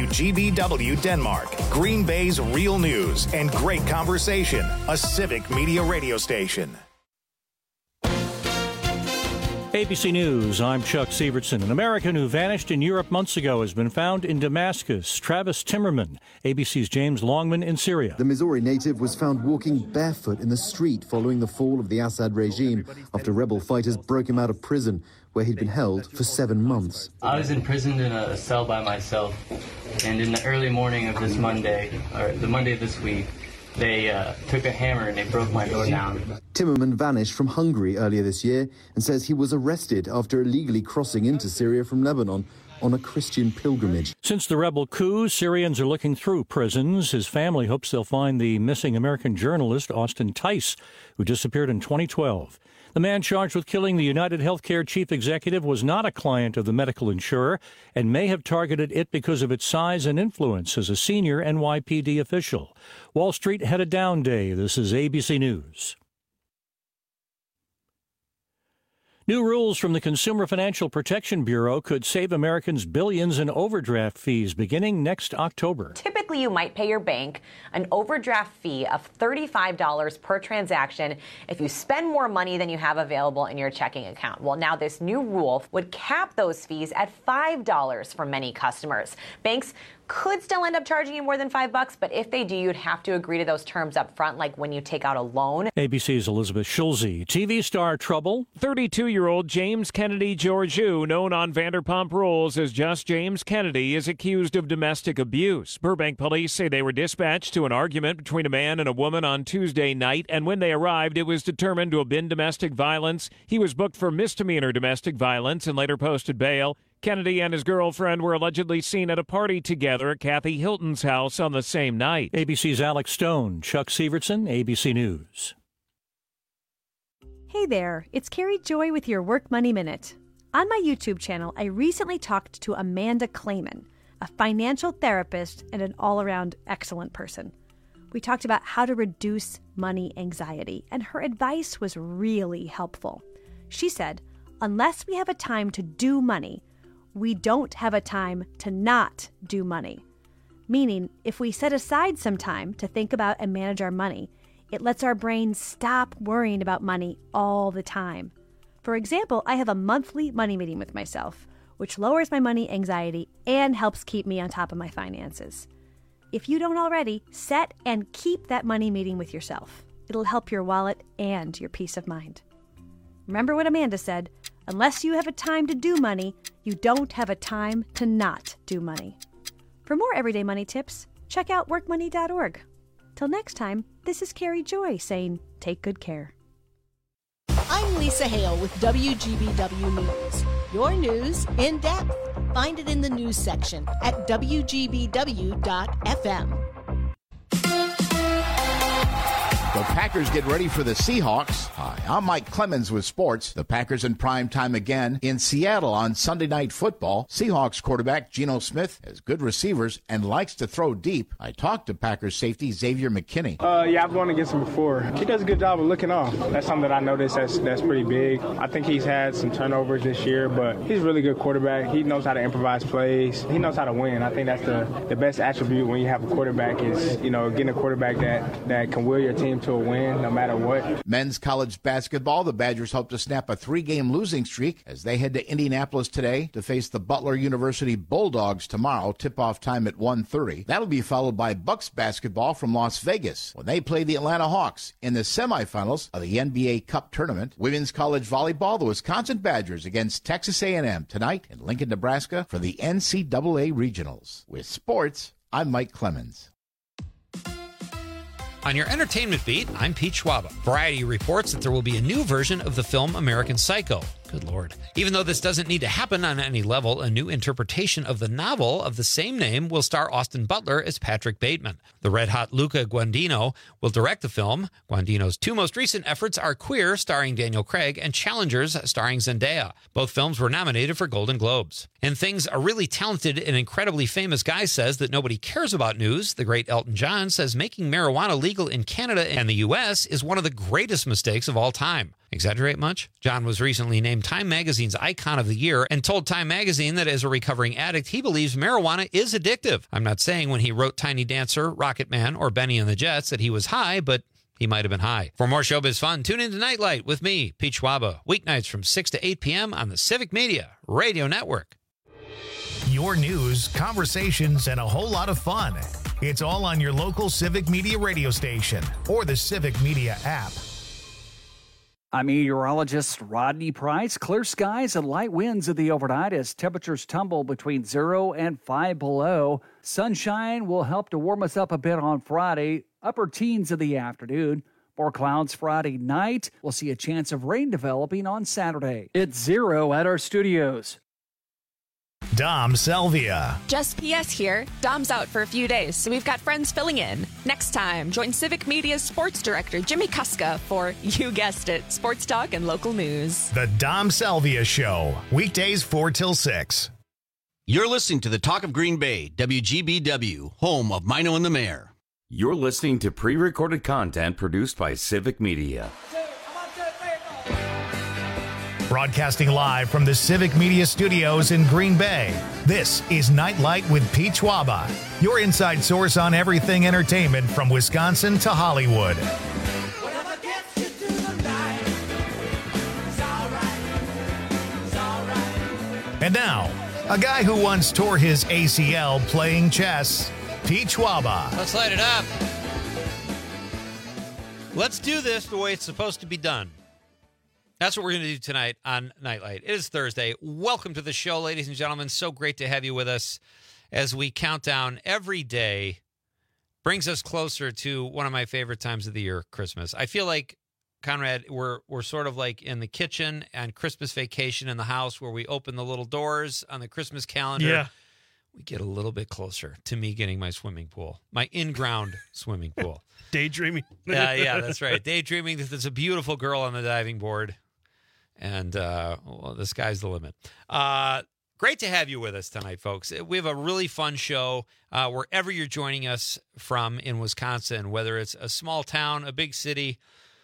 WGBW Denmark, Green Bay's real news and great conversation, a civic media radio station. ABC News, I'm Chuck Sievertson. An American who vanished in Europe months ago has been found in Damascus. Travis Timmerman, ABC's James Longman in Syria. The Missouri native was found walking barefoot in the street following the fall of the Assad regime after rebel fighters broke him out of prison, where he'd been held for 7 months. I was imprisoned in a cell by myself, and in the early morning of this Monday, or the Monday of this week, they took a hammer and they broke my door down. Timmerman vanished from Hungary earlier this year and says he was arrested after illegally crossing into Syria from Lebanon on a Christian pilgrimage. Since the rebel coup, Syrians are looking through prisons. His family hopes they'll find the missing American journalist Austin Tice, who disappeared in 2012. The man charged with killing the United Healthcare chief executive was not a client of the medical insurer and may have targeted it because of its size and influence as a senior NYPD official. Wall Street had a down day. This is ABC News. New rules from the Consumer Financial Protection Bureau could save Americans billions in overdraft fees beginning next October. Typically, you might pay your bank an overdraft fee of $35 per transaction if you spend more money than you have available in your checking account. Well, now this new rule would cap those fees at $5 for many customers. Banks could still end up charging you more than $5, but if they do, you'd have to agree to those terms up front, like when you take out a loan. ABC's Elizabeth Schulze. TV star trouble. 32-year-old James Kennedy Georgiou, known on Vanderpump Rules as just James Kennedy, is accused of domestic abuse. Burbank police say they were dispatched to an argument between a man and a woman on Tuesday night, and when they arrived, it was determined to have been domestic violence. He was booked for misdemeanor domestic violence and later posted bail. Kennedy and his girlfriend were allegedly seen at a party together at Kathy Hilton's house on the same night. ABC's Alex Stone, Chuck Sievertson, ABC News. Hey there, it's Carrie Joy with your Work Money Minute. On my YouTube channel, I recently talked to Amanda Clayman, a financial therapist and an all-around excellent person. We talked about how to reduce money anxiety, and her advice was really helpful. She said, unless we have a time to do money, we don't have a time to not do money. Meaning, if we set aside some time to think about and manage our money, it lets our brain stop worrying about money all the time. For example, I have a monthly money meeting with myself, which lowers my money anxiety and helps keep me on top of my finances. If you don't already, set and keep that money meeting with yourself. It'll help your wallet and your peace of mind. Remember what Amanda said, unless you have a time to do money, you don't have a time to not do money. For more everyday money tips, check out workmoney.org. Till next time, this is Carrie Joy saying, take good care. I'm Lisa Hale with WGBW News. Your news in depth. Find it in the news section at WGBW.FM. The Packers get ready for the Seahawks. Hi, I'm Mike Clemens with sports. The Packers in prime time again in Seattle on Sunday Night Football. Seahawks quarterback Geno Smith has good receivers and likes to throw deep. I talked to Packers safety Xavier McKinney. Yeah, I've gone against him before. He does a good job of looking off. That's something that I noticed that's pretty big. I think he's had some turnovers this year, but he's a really good quarterback. He knows how to improvise plays. He knows how to win. I think that's the best attribute when you have a quarterback is, getting a quarterback that can will your team to a win no matter what. Men's college basketball, the Badgers hope to snap a 3-game losing streak as they head to Indianapolis today to face the Butler University Bulldogs tomorrow, tip-off time at 1:30. That'll be followed by Bucks basketball from Las Vegas when they play the Atlanta Hawks in the semifinals of the NBA Cup tournament. Women's college volleyball, the Wisconsin Badgers against Texas A&M tonight in Lincoln, Nebraska for the NCAA Regionals. With sports, I'm Mike Clemens. On your entertainment beat, I'm Pete Schwaba. Variety reports that there will be a new version of the film American Psycho. Good Lord. Even though this doesn't need to happen on any level, a new interpretation of the novel of the same name will star Austin Butler as Patrick Bateman. The red-hot Luca Guadagnino will direct the film. Guadagnino's two most recent efforts are Queer, starring Daniel Craig, and Challengers, starring Zendaya. Both films were nominated for Golden Globes. And things a really talented and incredibly famous guy says that nobody cares about news. The great Elton John says making marijuana legal in Canada and the U.S. is one of the greatest mistakes of all time. Exaggerate much? John was recently named Time Magazine's Icon of the Year and told Time Magazine that as a recovering addict, he believes marijuana is addictive. I'm not saying when he wrote Tiny Dancer, Rocket Man, or Benny and the Jets that he was high, but he might have been high. For more showbiz fun, tune in to Nightlight with me, Pete Schwaba, weeknights from 6 to 8 p.m. on the Civic Media Radio Network. Your news, conversations, and a whole lot of fun. It's all on your local Civic Media radio station or the Civic Media app. I'm meteorologist Rodney Price. Clear skies and light winds in the overnight as temperatures tumble between 0 and 5 below. Sunshine will help to warm us up a bit on Friday, upper teens in the afternoon. More clouds Friday night. We'll see a chance of rain developing on Saturday. It's 0 at our studios. Dom Salvia. Just PS here. Dom's out for a few days, so we've got friends filling in. Next time, join Civic Media's sports director, Jimmy Kuska, for, you guessed it, sports talk and local news. The Dom Salvia Show. Weekdays 4 till 6. You're listening to the Talk of Green Bay, WGBW, home of Mino and the Mayor. You're listening to pre-recorded content produced by Civic Media. Broadcasting live from the Civic Media Studios in Green Bay, this is Nightlight with Pete Schwaba, your inside source on everything entertainment from Wisconsin to Hollywood. And now, a guy who once tore his ACL playing chess, Pete Schwaba. Let's light it up. Let's do this the way it's supposed to be done. That's what we're going to do tonight on Nightlight. It is Thursday. Welcome to the show, ladies and gentlemen. So great to have you with us as we count down every day. Brings us closer to one of my favorite times of the year, Christmas. I feel like, Conrad, we're sort of like in the kitchen and Christmas vacation in the house where we open the little doors on the Christmas calendar. Yeah. We get a little bit closer to me getting my swimming pool, my in-ground swimming pool. Daydreaming. Yeah, that's right. Daydreaming. There's a beautiful girl on the diving board. And, well, the sky's the limit. Great to have you with us tonight, folks. We have a really fun show wherever you're joining us from in Wisconsin, whether it's a small town, a big city,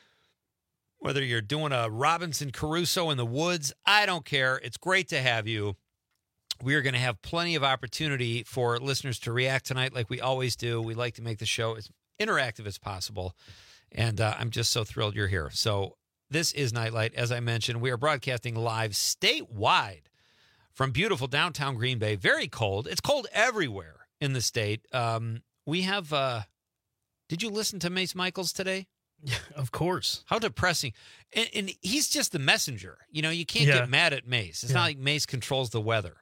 whether you're doing a Robinson Crusoe in the woods. I don't care. It's great to have you. We are going to have plenty of opportunity for listeners to react tonight like we always do. We like to make the show as interactive as possible. And I'm just so thrilled you're here. So this is Nightlight. As I mentioned, we are broadcasting live statewide from beautiful downtown Green Bay. Very cold. It's cold everywhere in the state. We have, did you listen to Mace Michaels today? Yeah, of course. How depressing. And he's just the messenger. You know, you can't get mad at Mace. It's not like Mace controls the weather.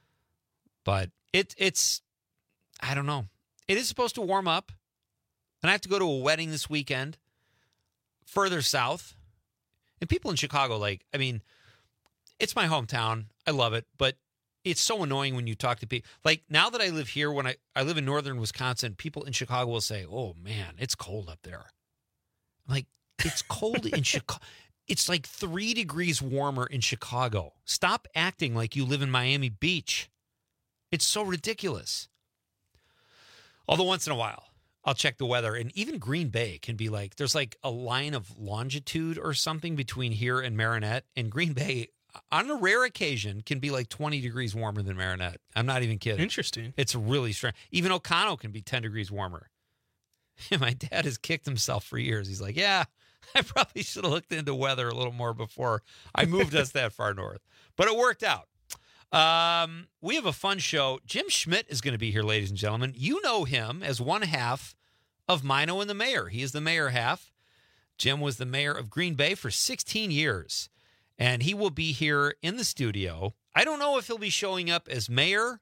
But it's, I don't know. It is supposed to warm up. And I have to go to a wedding this weekend further south. And people in Chicago, like, I mean, it's my hometown. I love it. But it's so annoying when you talk to people. Like, now that I live here, when I live in northern Wisconsin, people in Chicago will say, oh, man, it's cold up there. I'm like, it's cold in Chicago. It's like 3 degrees warmer in Chicago. Stop acting like you live in Miami Beach. It's so ridiculous. Although once in a while, I'll check the weather. And even Green Bay can be like, there's like a line of longitude or something between here and Marinette. And Green Bay, on a rare occasion, can be like 20 degrees warmer than Marinette. I'm not even kidding. Interesting. It's really strange. Even O'Connell can be 10 degrees warmer. And my dad has kicked himself for years. He's like, yeah, I probably should have looked into weather a little more before I moved us that far north. But it worked out. We have a fun show. Jim Schmidt is going to be here, ladies and gentlemen. You know him as one half of Mino and the Mayor. He is the mayor half. Jim was the mayor of Green Bay for 16 years, and he will be here in the studio. I don't know if he'll be showing up as mayor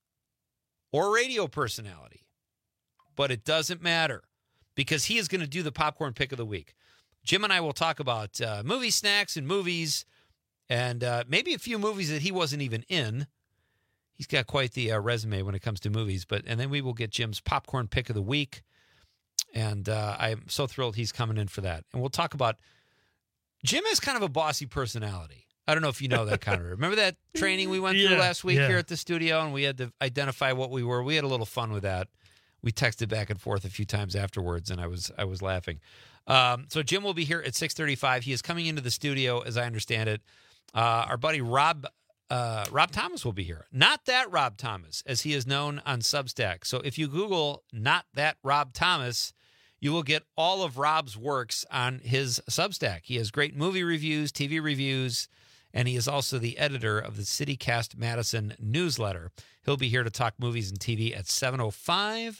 or radio personality, but it doesn't matter because he is going to do the popcorn pick of the week. Jim and I will talk about movie snacks and movies and maybe a few movies that he wasn't even in. He's got quite the resume when it comes to movies. And then we will get Jim's popcorn pick of the week. And I'm so thrilled he's coming in for that. And we'll talk about Jim has kind of a bossy personality. I don't know if you know that, Connor. Remember that training we went through last week here at the studio, and we had to identify what we were. We had a little fun with that. We texted back and forth a few times afterwards, and I was laughing. So Jim will be here at 6:35. He is coming into the studio, as I understand it. Our buddy Rob Thomas will be here. Not that Rob Thomas, as he is known on Substack. So if you Google "Not That Rob Thomas," you will get all of Rob's works on his Substack. He has great movie reviews, TV reviews, and he is also the editor of the CityCast Madison newsletter. He'll be here to talk movies and TV at 7:05.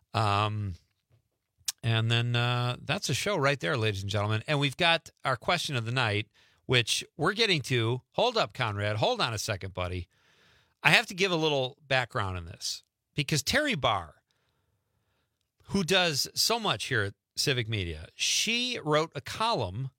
And then that's a show right there, ladies and gentlemen. And we've got our question of the night, which we're getting to. Hold up, Conrad. Hold on a second, buddy. I have to give a little background on this because Terry Barr, who does so much here at Civic Media, she wrote a column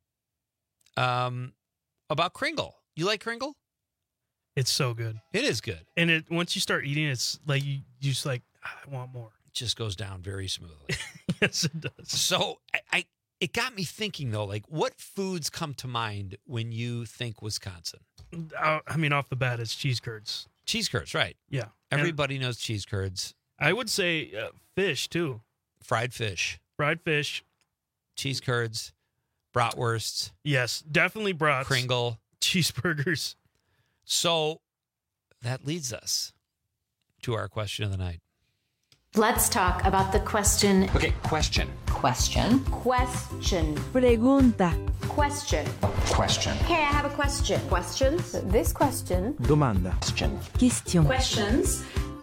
about Kringle. You like Kringle? It's so good. It is good. And once you start eating, it's like you just like, I want more. It just goes down very smoothly. Yes, it does. So it got me thinking, though, like what foods come to mind when you think Wisconsin? I mean, off the bat, it's cheese curds. Cheese curds, right. Yeah. Everybody knows cheese curds. I would say fish, too. Fried fish. Fried fish. Cheese curds. Bratwursts. Yes, definitely brats. Kringle. Cheeseburgers. So that leads us to our question of the night. Let's talk about the question. Okay, question. Question. Question. Pregunta. Question. Question. Okay, I have a question. Questions? This question. Domanda. Question. Question. Questions.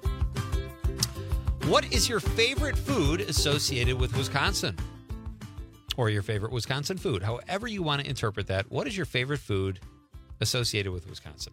What is your favorite food associated with Wisconsin? Or your favorite Wisconsin food? However you want to interpret that. What is your favorite food associated with Wisconsin?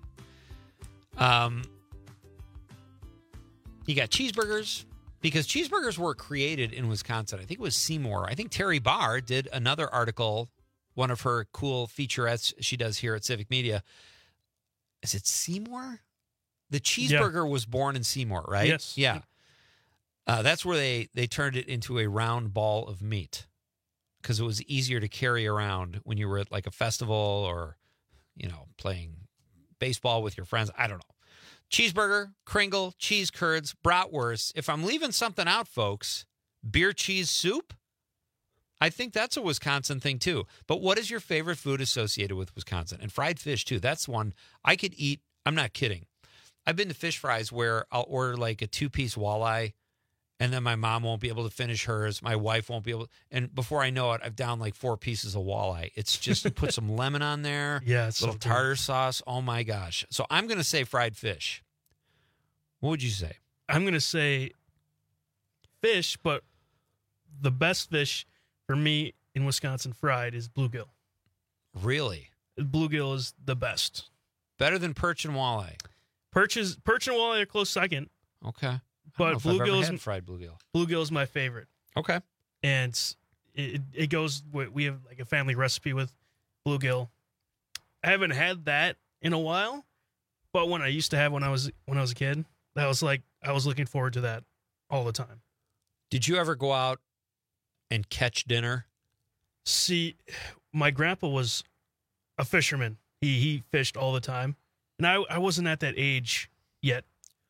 You got cheeseburgers, because cheeseburgers were created in Wisconsin. I think it was Seymour. I think Terry Barr did another article, one of her cool featurettes she does here at Civic Media. Is it Seymour? The cheeseburger was born in Seymour, right? Yes. Yeah. That's where they turned it into a round ball of meat because it was easier to carry around when you were at like a festival or, playing baseball with your friends. I don't know. Cheeseburger, Kringle, cheese curds, bratwurst. If I'm leaving something out, folks, beer cheese soup, I think that's a Wisconsin thing too. But what is your favorite food associated with Wisconsin? And fried fish too. That's one I could eat. I'm not kidding. I've been to Fish Fries where I'll order like a 2-piece walleye and then my mom won't be able to finish hers. My wife won't be able to. And before I know it, I've downed like 4 pieces of walleye. It's just put some lemon on there. Yeah, it's little so tartar sauce. Oh my gosh. So I'm going to say fried fish. What would you say? I'm going to say fish, but the best fish for me in Wisconsin fried is bluegill. Really? Bluegill is the best. Better than perch and walleye? Perch and walleye are close second. Okay. But bluegill is fried bluegill. Bluegill is my favorite. Okay. And it goes. We have like a family recipe with bluegill. I haven't had that in a while, but when I used to have when I was a kid, that was like I was looking forward to that all the time. Did you ever go out and catch dinner? See, my grandpa was a fisherman. He fished all the time, and I wasn't at that age yet.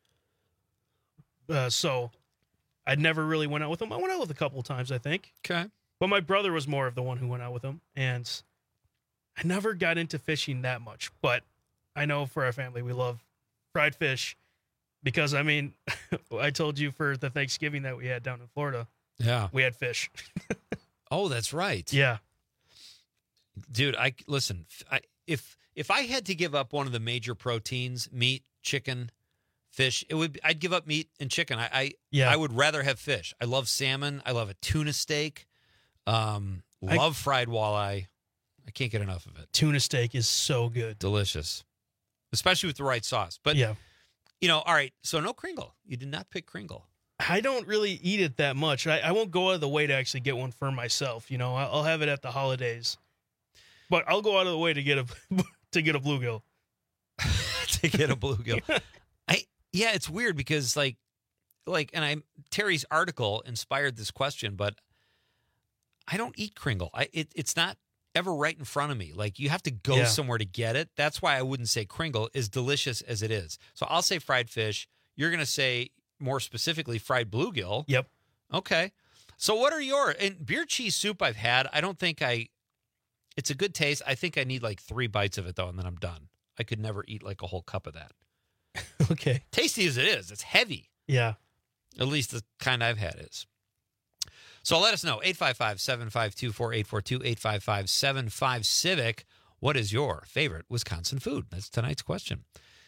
So I never really went out with him. I went out with a couple of times, I think. Okay. But my brother was more of the one who went out with him, and I never got into fishing that much. But I know for our family, we love fried fish because, I mean, I told you for the Thanksgiving that we had down in Florida, yeah, we had fish. Oh, that's right. Yeah. Dude, listen, if I had to give up one of the major proteins, meat, chicken, fish, I'd give up meat and chicken. I would rather have fish. I love salmon. I love a tuna steak. Love fried walleye. I can't get enough of it. Tuna steak is so good. Delicious. Especially with the right sauce. But, yeah. All right, so no Kringle. You did not pick Kringle. I don't really eat it that much. I won't go out of the way to actually get one for myself. I'll have it at the holidays. But I'll go out of the way to get a bluegill. To get a bluegill. Yeah, it's weird because Terry's article inspired this question, but I don't eat Kringle. It's not ever right in front of me. Like you have to go somewhere to get it. That's why I wouldn't say Kringle, as delicious as it is. So I'll say fried fish. You're going to say more specifically fried bluegill. Yep. Okay. So what are and beer cheese soup I've had, I don't think it's a good taste. I think I need like 3 bites of it though, and then I'm done. I could never eat like a whole cup of that. Okay. Tasty as it is, it's heavy. Yeah. At least the kind I've had is. So let us know, 855-752-4842, 855-75-CIVIC. What is your favorite Wisconsin food? That's tonight's question.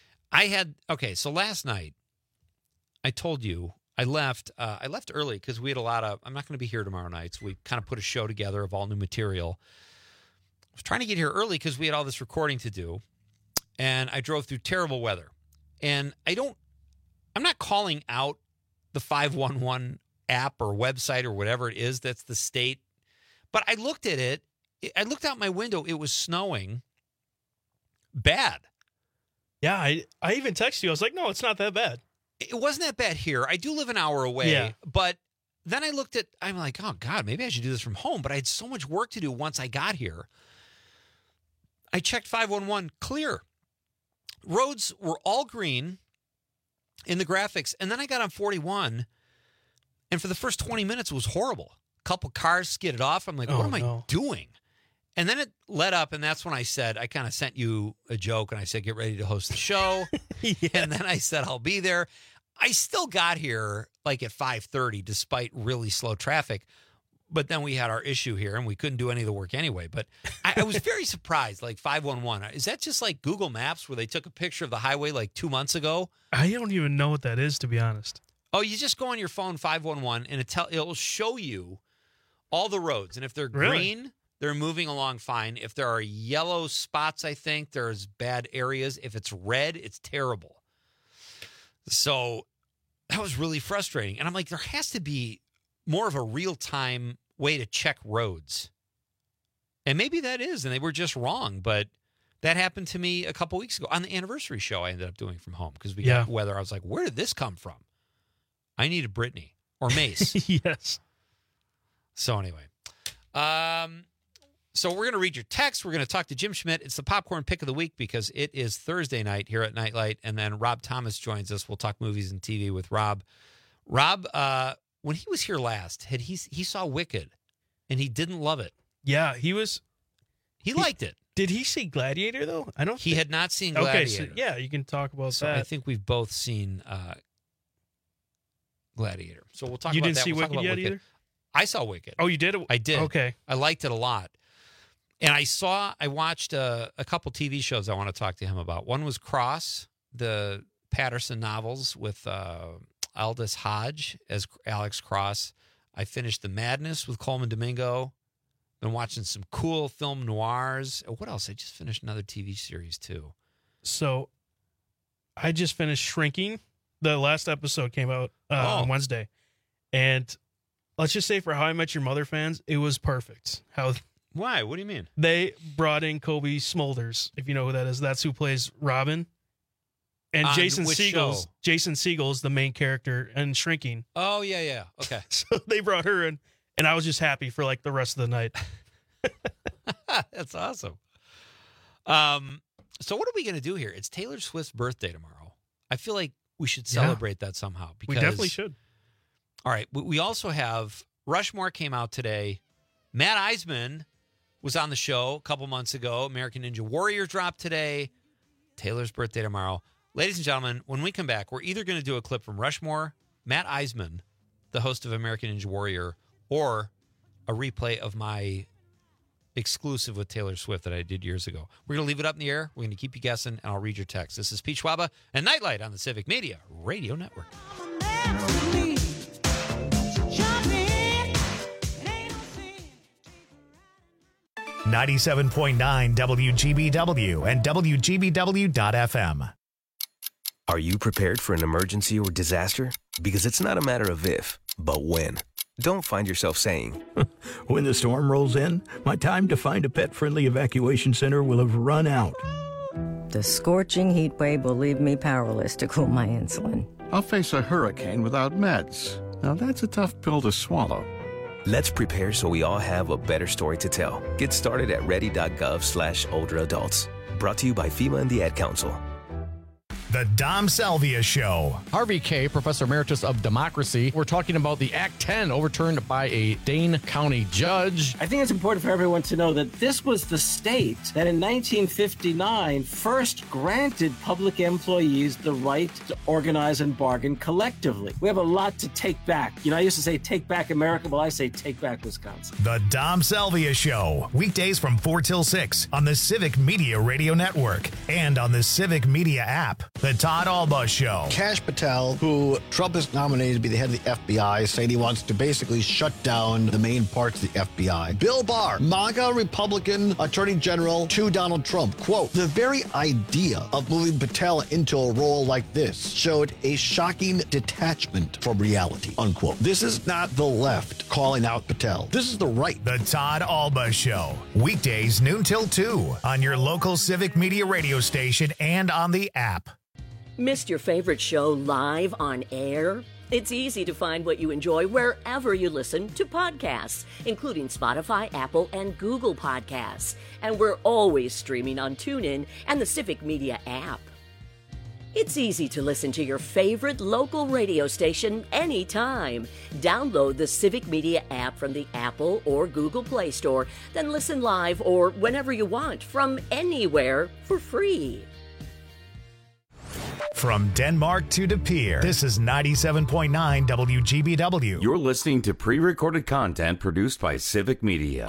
So last night, I told you, I left early because we had I'm not going to be here tomorrow night, so we kind of put a show together of all new material. I was trying to get here early because we had all this recording to do, and I drove through terrible weather. And I'm not calling out the 511 app or website or whatever it is that's the state, but I looked at it. I looked out my window. It was snowing bad. Yeah, I even texted you. I was like, no, it's not that bad. It wasn't that bad here. I do live an hour away, but then I'm like, oh, God, maybe I should do this from home. But I had so much work to do once I got here. I checked 511, clear. Roads were all green in the graphics. And then I got on 41, and for the first 20 minutes, it was horrible. A couple cars skidded off. I'm like, what am I doing? And then it let up, and that's when I kind of sent you a joke, and I said, get ready to host the show. And then I said, I'll be there. I still got here like at 5:30, despite really slow traffic. But then we had our issue here, and we couldn't do any of the work anyway. But I was very surprised, like 511. Is that just like Google Maps where they took a picture of the highway like 2 months ago? I don't even know what that is, to be honest. Oh, you just go on your phone, 511, and it'll show you all the roads. And if they're green, they're moving along fine. If there are yellow spots, I think there's bad areas. If it's red, it's terrible. So that was really frustrating. And I'm like, there has to be more of a real-time way to check roads. And maybe that is, and they were just wrong. But that happened to me a couple weeks ago on the anniversary show I ended up doing from home because we got weather. I was like, where did this come from? I needed Brittany or Mace. Yes. So anyway, so we're going to read your text. We're going to talk to Jim Schmidt. It's the popcorn pick of the week because it is Thursday night here at Nightlight. And then Rob Thomas joins us. We'll talk movies and TV with Rob. Rob, when he was here last, he saw Wicked, and he didn't love it. Yeah, he liked it. Did he see Gladiator, though? He had not seen Gladiator. Okay, so yeah, you can talk about that. I think we've both seen Gladiator. So we'll talk about that. You didn't see Wicked yet either? I saw Wicked. Oh, you did? I did. Okay. I liked it a lot. And I watched a couple TV shows I want to talk to him about. One was Cross, the Patterson novels with Aldous Hodge as Alex Cross. I finished The Madness with Coleman Domingo. Been watching some cool film noirs. What else? I just finished another TV series, too. So I just finished Shrinking. The last episode came out on Wednesday. And let's just say for How I Met Your Mother fans, it was perfect. Why? What do you mean? They brought in Kobe Smulders, if you know who that is. That's who plays Robin. And Jason Segel is the main character in Shrinking. Oh, yeah. Okay. So they brought her in, and I was just happy for like the rest of the night. That's awesome. So what are we going to do here? It's Taylor Swift's birthday tomorrow. I feel like we should celebrate that somehow. We definitely should. All right. We also have Rushmore came out today. Matt Eisman was on the show a couple months ago. American Ninja Warrior dropped today. Taylor's birthday tomorrow. Ladies and gentlemen, when we come back, we're either going to do a clip from Rushmore, Matt Eisman, the host of American Ninja Warrior, or a replay of my exclusive with Taylor Swift that I did years ago. We're going to leave it up in the air. We're going to keep you guessing, and I'll read your text. This is Pete Schwaba and Nightlight on the Civic Media Radio Network. 97.9 WGBW and WGBW.FM. Are you prepared for an emergency or disaster? Because it's not a matter of if, but when. Don't find yourself saying, when the storm rolls in, my time to find a pet-friendly evacuation center will have run out. The scorching heat wave will leave me powerless to cool my insulin. I'll face a hurricane without meds. Now that's a tough pill to swallow. Let's prepare so we all have a better story to tell. Get started at ready.gov/older adults. Brought to you by FEMA and the Ad Council. The Dom Salvia Show. Harvey Kaye, Professor Emeritus of Democracy. We're talking about the Act 10 overturned by a Dane County judge. I think it's important for everyone to know that this was the state that in 1959 first granted public employees the right to organize and bargain collectively. We have a lot to take back. You know, I used to say take back America. Well, I say take back Wisconsin. The Dom Salvia Show. Weekdays from 4 till 6 on the Civic Media Radio Network and on the Civic Media app. The Todd Alba Show. Kash Patel, who Trump has nominated to be the head of the FBI, saying he wants to basically shut down the main parts of the FBI. Bill Barr, MAGA Republican Attorney General to Donald Trump. Quote, the very idea of moving Patel into a role like this showed a shocking detachment from reality, unquote. This is not the left calling out Patel. This is the right. The Todd Alba Show. Weekdays noon till 2 on your local Civic Media radio station and on the app. Missed your favorite show live on air? It's easy to find what you enjoy wherever you listen to podcasts, including Spotify, Apple, and Google Podcasts. And we're always streaming on TuneIn and the Civic Media app. It's easy to listen to your favorite local radio station anytime. Download the Civic Media app from the Apple or Google Play Store, then listen live or whenever you want from anywhere for free. From Denmark to De Pere, this is 97.9 WGBW. You're listening to pre-recorded content produced by Civic Media.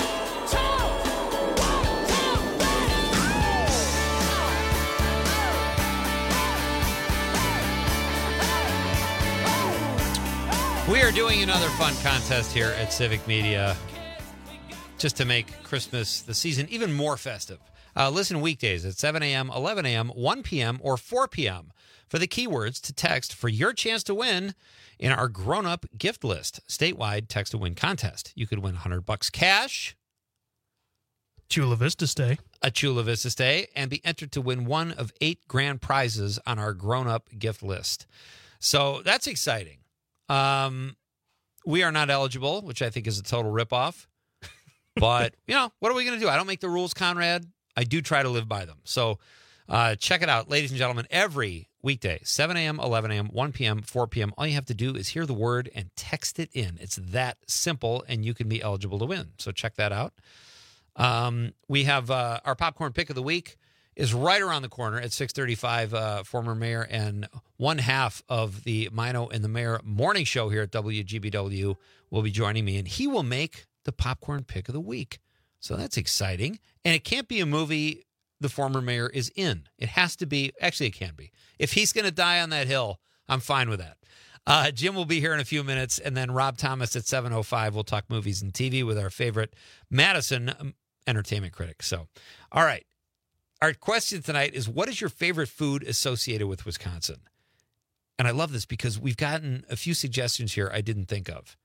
We are doing another fun contest here at Civic Media just to make Christmas, the season, even more festive. Listen weekdays at 7 a.m., 11 a.m., 1 p.m., or 4 p.m. for the keywords to text for your chance to win in our grown-up gift list, statewide text-to-win contest. You could win $100 cash, Chula Vista Stay, a Chula Vista Stay, and be entered to win one of 8 grand prizes on our grown-up gift list. So that's exciting. We are not eligible, which I think is a total ripoff. But, you know, what are we going to do? I don't make the rules, Conrad. I do try to live by them. So check it out, ladies and gentlemen, every weekday, 7 a.m., 11 a.m., 1 p.m., 4 p.m. All you have to do is hear the word and text it in. It's that simple, and you can be eligible to win. So check that out. We have our popcorn pick of the week is right around the corner at 6:35. Former mayor and one half of the Mino and the Mayor morning show here at WGBW will be joining me, and he will make the popcorn pick of the week. So that's exciting. And it can't be a movie the former mayor is in. It has to be, actually it can be. If he's going to die on that hill, I'm fine with that. Jim will be here in a few minutes, and then Rob Thomas at 7:05 will talk movies and TV with our favorite Madison entertainment critic. So, all right. Our question tonight is, what is your favorite food associated with Wisconsin? And I love this because we've gotten a few suggestions here I didn't think of.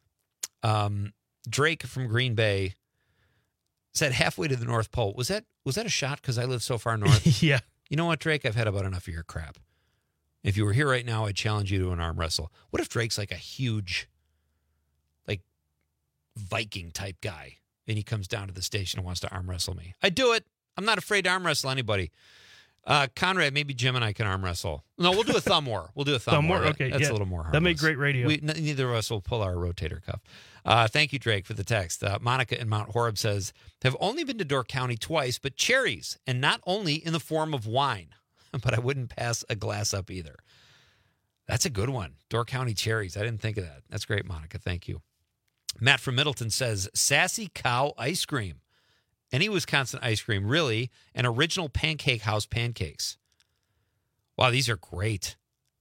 Drake from Green Bay said halfway to the North Pole. Was that a shot because I live so far north? Yeah. You know what, Drake? I've had about enough of your crap. If you were here right now, I'd challenge you to an arm wrestle. What if Drake's like a huge, like, Viking type guy, and he comes down to the station and wants to arm wrestle me? I'd do it. I'm not afraid to arm wrestle anybody. Conrad, maybe Jim and I can arm wrestle. No, we'll do a thumb war. We'll do a thumb war. Okay, That's yeah. a little more harmless. That made great radio. Neither of us will pull our rotator cuff. Thank you, Drake, for the text. Monica in Mount Horeb says, have only been to Door County twice, but cherries, and not only in the form of wine. But I wouldn't pass a glass up either. That's a good one. Door County cherries. I didn't think of that. That's great, Monica. Thank you. Matt from Middleton says, Sassy Cow ice cream. Any Wisconsin ice cream, really, and original Pancake House pancakes. Wow, these are great.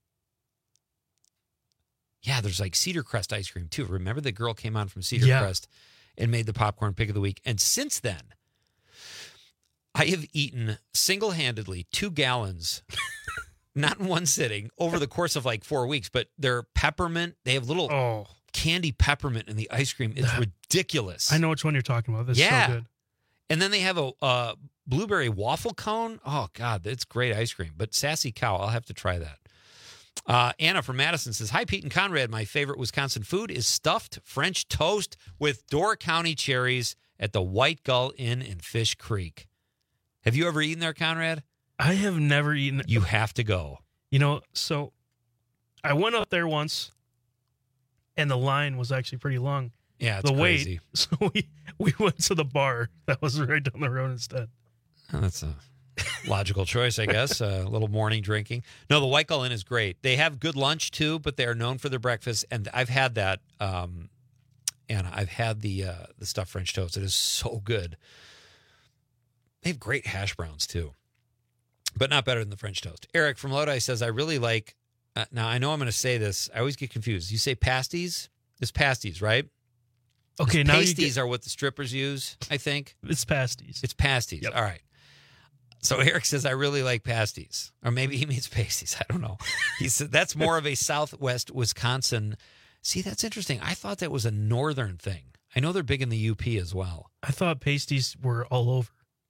Yeah, there's like Cedar Crest ice cream, too. Remember the girl came on from Cedar Crest and made the popcorn pick of the week. And since then, I have eaten single-handedly 2 gallons, not in one sitting, over the course of like 4 weeks. But they're peppermint. They have little candy peppermint in the ice cream. It's ridiculous. I know which one you're talking about. This is so good. And then they have a blueberry waffle cone. Oh, God, that's great ice cream. But Sassy Cow, I'll have to try that. Anna from Madison says, hi, Pete and Conrad. My favorite Wisconsin food is stuffed French toast with Door County cherries at the White Gull Inn in Fish Creek. Have you ever eaten there, Conrad? I have never eaten. You have to go. You know, so I went up there once, and the line was actually pretty long. Yeah, it's the crazy. wait. So we went to the bar that was right down the road instead. Oh, that's a logical choice, I guess. A little morning drinking. No, the White Gull Inn is great. They have good lunch too, but they are known for their breakfast. And I've had that. And I've had the stuffed French toast. It is so good. They have great hash browns too, but not better than the French toast. Eric from Lodi says, I really like. Now I know I'm going to say this. I always get confused. You say pasties? It's pasties, right? Okay, now pasties are what the strippers use, I think. It's pasties. It's pasties. Yep. All right. So Eric says, I really like pasties. Or maybe he means pasties. I don't know. He said that's more of a Southwest Wisconsin. See, that's interesting. I thought that was a northern thing. I know they're big in the UP as well. I thought pasties were all over.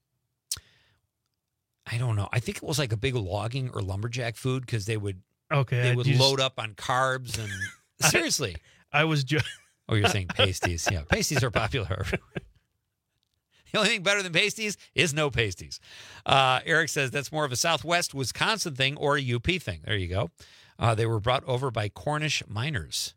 I don't know. I think it was like a big logging or lumberjack food because they would just load up on carbs and seriously. I was just. Oh, you're saying pasties. Yeah, pasties are popular. The only thing better than pasties is no pasties. Eric says that's more of a Southwest Wisconsin thing or a UP thing. There you go. They were brought over by Cornish miners.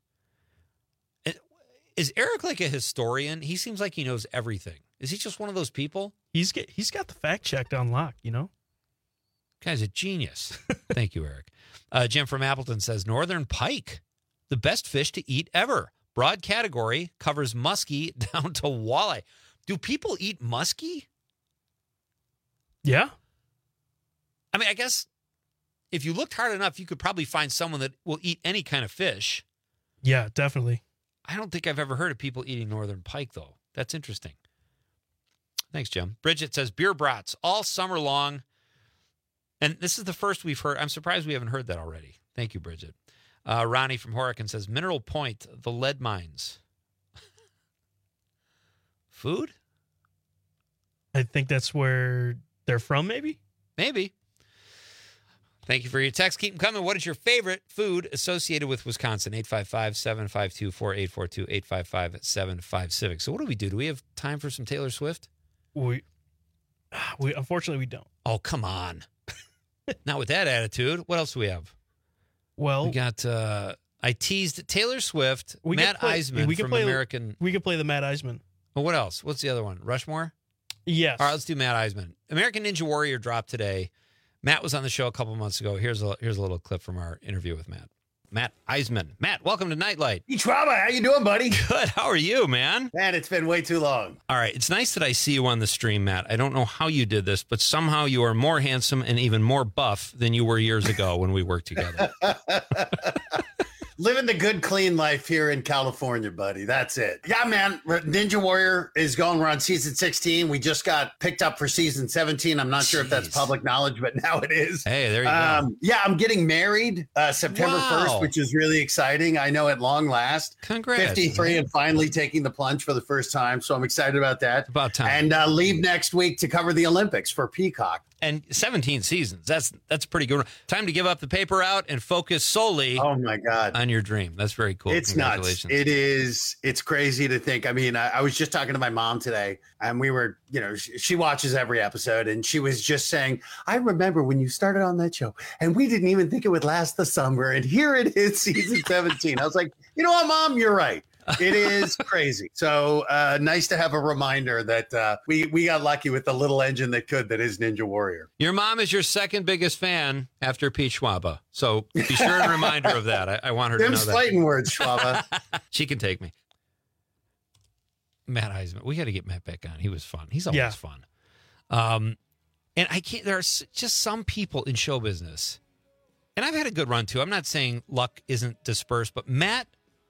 Is Eric like a historian? He seems like he knows everything. Is he just one of those people? He's got the fact checked on lock, you know? Guy's a genius. Thank you, Eric. Jim from Appleton says northern pike, the best fish to eat ever. Broad category, covers muskie down to walleye. Do people eat muskie? Yeah. I mean, I guess if you looked hard enough, you could probably find someone that will eat any kind of fish. Yeah, definitely. I don't think I've ever heard of people eating northern pike, though. That's interesting. Thanks, Jim. Bridget says beer brats all summer long. And this is the first we've heard. I'm surprised we haven't heard that already. Thank you, Bridget. Ronnie from Horican says Mineral Point, the lead mines. Food? I think that's where they're from, maybe? Maybe. Thank you for your text. Keep them coming. What is your favorite food associated with Wisconsin? 855-752-4842, 855-75-CIVIC. So what do we do? Do we have time for some Taylor Swift? We unfortunately, we don't. Oh, come on. Not with that attitude. What else do we have? Well, we got, I teased Taylor Swift, Matt Eisman from American. We could play the Matt Eisman. Well, what else? What's the other one? Rushmore? Yes. All right, let's do Matt Eisman. American Ninja Warrior dropped today. Matt was on the show a couple months ago. Here's a little clip from our interview with Matt. Matt Eisman. Matt, welcome to Nightlight. Schwaba, how you doing, buddy? Good. How are you, man? Man, it's been way too long. All right. It's nice that I see you on the stream, Matt. I don't know how you did this, but somehow you are more handsome and even more buff than you were years ago when we worked together. Living the good, clean life here in California, buddy. That's it. Yeah, man. Ninja Warrior is going. We're on season 16. We just got picked up for season 17. I'm not sure if that's public knowledge, but now it is. Hey, there you go. Yeah, I'm getting married September 1st, which is really exciting. I know at long last. Congrats. 53 and finally taking the plunge for the first time. So I'm excited about that. It's about time. And leave next week to cover the Olympics for Peacock. And 17 seasons. That's pretty good. Time to give up the paper route and focus solely oh my God. on your dream. That's very cool. It's nuts. It is. It's crazy to think. I mean, I was just talking to my mom today and we were, you know, she watches every episode and she was just saying, I remember when you started on that show and we didn't even think it would last the summer. And here it is, season 17. I was like, you know what, Mom, you're right. It is crazy. So nice to have a reminder that we got lucky with the little engine that is Ninja Warrior. Your mom is your second biggest fan after Pete Schwaba. So be sure and remind her of that. I want her to know that. Fighting words, Schwaba. She can take me. Matt Eisman. We got to get Matt back on. He was fun. He's always fun. And I can't. There are just some people in show business, and I've had a good run too. I'm not saying luck isn't dispersed, but Matt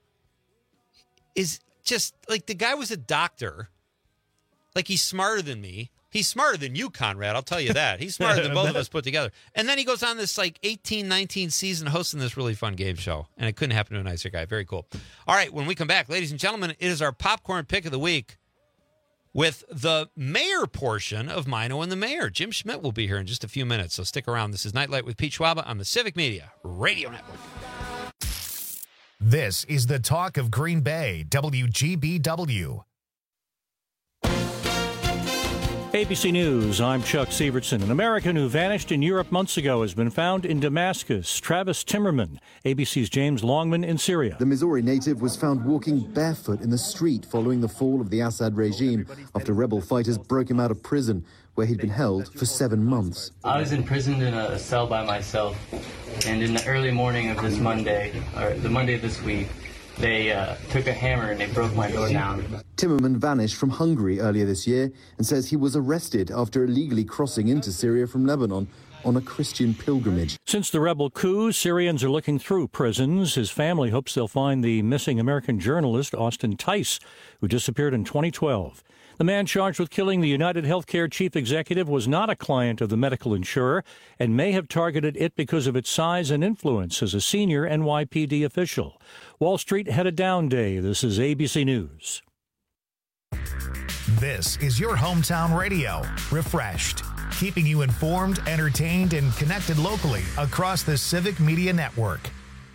is just like the guy was a doctor. Like he's smarter than me. He's smarter than you, Conrad. I'll tell you that. He's smarter than both of us put together. And then he goes on this like 18, 19 season hosting this really fun game show. And it couldn't happen to a nicer guy. Very cool. All right. When we come back, ladies and gentlemen, it is our popcorn pick of the week with the mayor portion of Mino and the Mayor. Jim Schmidt will be here in just a few minutes. So stick around. This is Nightlight with Pete Schwaba on the Civic Media Radio Network. This is the talk of Green Bay, WGBW. ABC News, I'm Chuck Sievertson. An American who vanished in Europe months ago has been found in Damascus. Travis Timmerman, ABC's James Longman in Syria. The Missouri native was found walking barefoot in the street following the fall of the Assad regime after rebel fighters broke him out of prison, where he'd been held for 7 months. I was imprisoned in a cell by myself, and in the early morning of this Monday, or the Monday of this week, they took a hammer and they broke my door down. Timmerman vanished from Hungary earlier this year and says he was arrested after illegally crossing into Syria from Lebanon on a Christian pilgrimage. Since the rebel coup, Syrians are looking through prisons. His family hopes they'll find the missing American journalist Austin Tice, who disappeared in 2012. The man charged with killing the United Healthcare chief executive was not a client of the medical insurer and may have targeted it because of its size and influence as a senior NYPD official. Wall Street had a down day. This is ABC News. This is your hometown radio, Refreshed, keeping you informed, entertained, and connected locally across the Civic Media Network.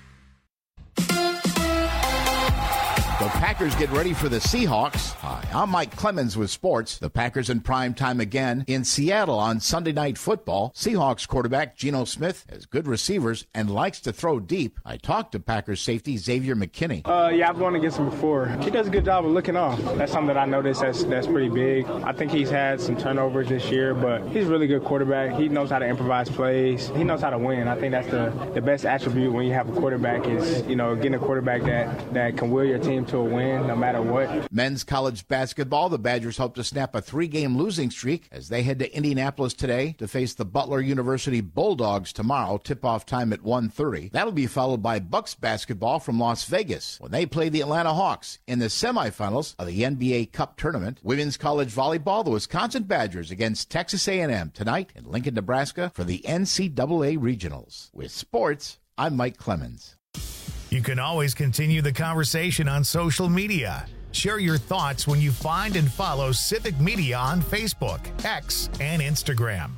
The Packers get ready for the Seahawks. Hi, I'm Mike Clemens with sports. The Packers in prime time again in Seattle on Sunday Night Football. Seahawks quarterback Geno Smith has good receivers and likes to throw deep. I talked to Packers safety Xavier McKinney. Yeah, I've gone against him before. He does a good job of looking off. That's something that I noticed that's pretty big. I think he's had some turnovers this year, but he's a really good quarterback. He knows how to improvise plays. He knows how to win. I think that's the best attribute when you have a quarterback is, getting a quarterback that can will your team to a win no matter what. Men's college basketball, the Badgers hope to snap a 3-game losing streak as they head to Indianapolis today to face the Butler University Bulldogs tomorrow. Tip-off time at 1:30. That'll be followed by Bucks basketball from Las Vegas when they play the Atlanta Hawks in the semifinals of the NBA Cup tournament. Women's college volleyball, the Wisconsin Badgers against Texas A&M tonight in Lincoln, Nebraska for the NCAA Regionals. With sports, I'm Mike Clemens. You can always continue the conversation on social media. Share your thoughts when you find and follow Civic Media on Facebook, X, and Instagram.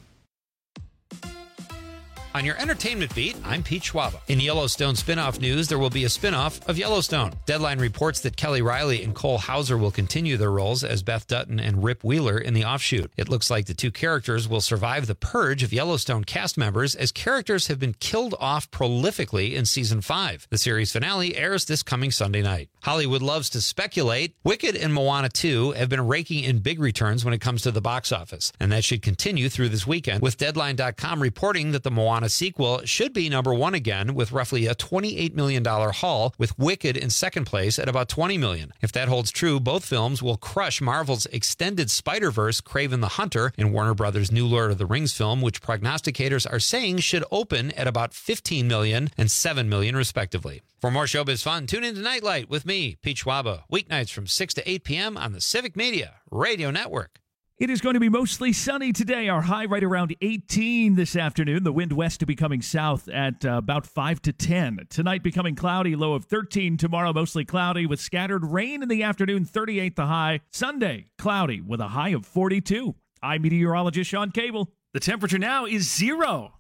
On your entertainment beat, I'm Pete Schwaba. In Yellowstone spinoff news, there will be a spinoff of Yellowstone. Deadline reports that Kelly Riley and Cole Hauser will continue their roles as Beth Dutton and Rip Wheeler in the offshoot. It looks like the two characters will survive the purge of Yellowstone cast members as characters have been killed off prolifically in season 5. The series finale airs this coming Sunday night. Hollywood loves to speculate. Wicked and Moana 2 have been raking in big returns when it comes to the box office, and that should continue through this weekend, with Deadline.com reporting that the Moana sequel should be number 1 again with roughly a $28 million haul, with Wicked in second place at about $20 million. If that holds true, both films will crush Marvel's extended Spider-Verse Kraven the Hunter and Warner Brothers' new Lord of the Rings film, which prognosticators are saying should open at about $15 million and $7 million respectively. For more showbiz fun, tune in to Nightlight with me, Pete Schwaba, weeknights from 6 to 8 p.m. on the Civic Media Radio Network. It is going to be mostly sunny today. Our high right around 18 this afternoon. The wind west to becoming south at about 5 to 10. Tonight becoming cloudy, low of 13. Tomorrow mostly cloudy with scattered rain in the afternoon, 38 the high. Sunday, cloudy with a high of 42. I'm meteorologist Sean Cable. The temperature now is 0.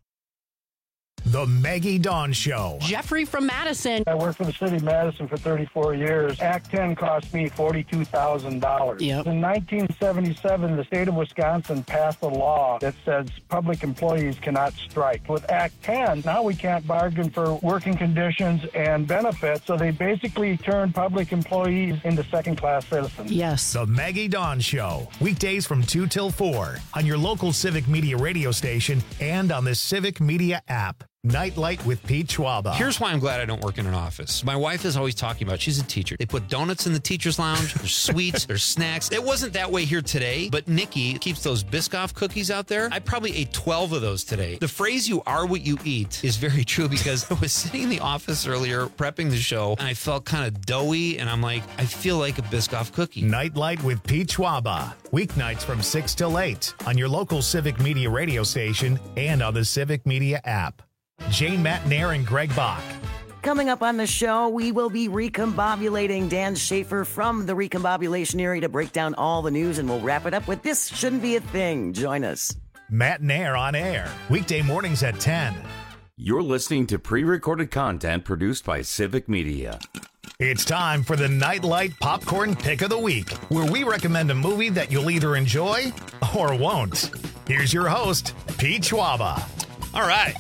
The Maggie Dawn Show. Jeffrey from Madison. I worked for the city of Madison for 34 years. Act 10 cost me $42,000. Yep. In 1977, the state of Wisconsin passed a law that says public employees cannot strike. With Act 10, now we can't bargain for working conditions and benefits, so they basically turned public employees into second-class citizens. Yes. The Maggie Dawn Show. Weekdays from 2 till 4 on your local Civic Media radio station and on the Civic Media app. Nightlight with Pete Schwaba. Here's why I'm glad I don't work in an office. My wife is always talking about, she's a teacher. They put donuts in the teacher's lounge. There's sweets, there's snacks. It wasn't that way here today, but Nikki keeps those Biscoff cookies out there. I probably ate 12 of those today. The phrase, you are what you eat, is very true because I was sitting in the office earlier prepping the show and I felt kind of doughy and I'm like, I feel like a Biscoff cookie. Nightlight with Pete Schwaba. Weeknights from 6 till 8 on your local Civic Media radio station and on the Civic Media app. Jane Matnair and Greg Bach. Coming up on the show, we will be recombobulating Dan Schaefer from the recombobulation area to break down all the news, and we'll wrap it up with This Shouldn't Be a Thing. Join us. Matnair on air, weekday mornings at 10. You're listening to pre-recorded content produced by Civic Media. It's time for the Nightlight Popcorn Pick of the Week, where we recommend a movie that you'll either enjoy or won't. Here's your host, Pete Schwaba. All right.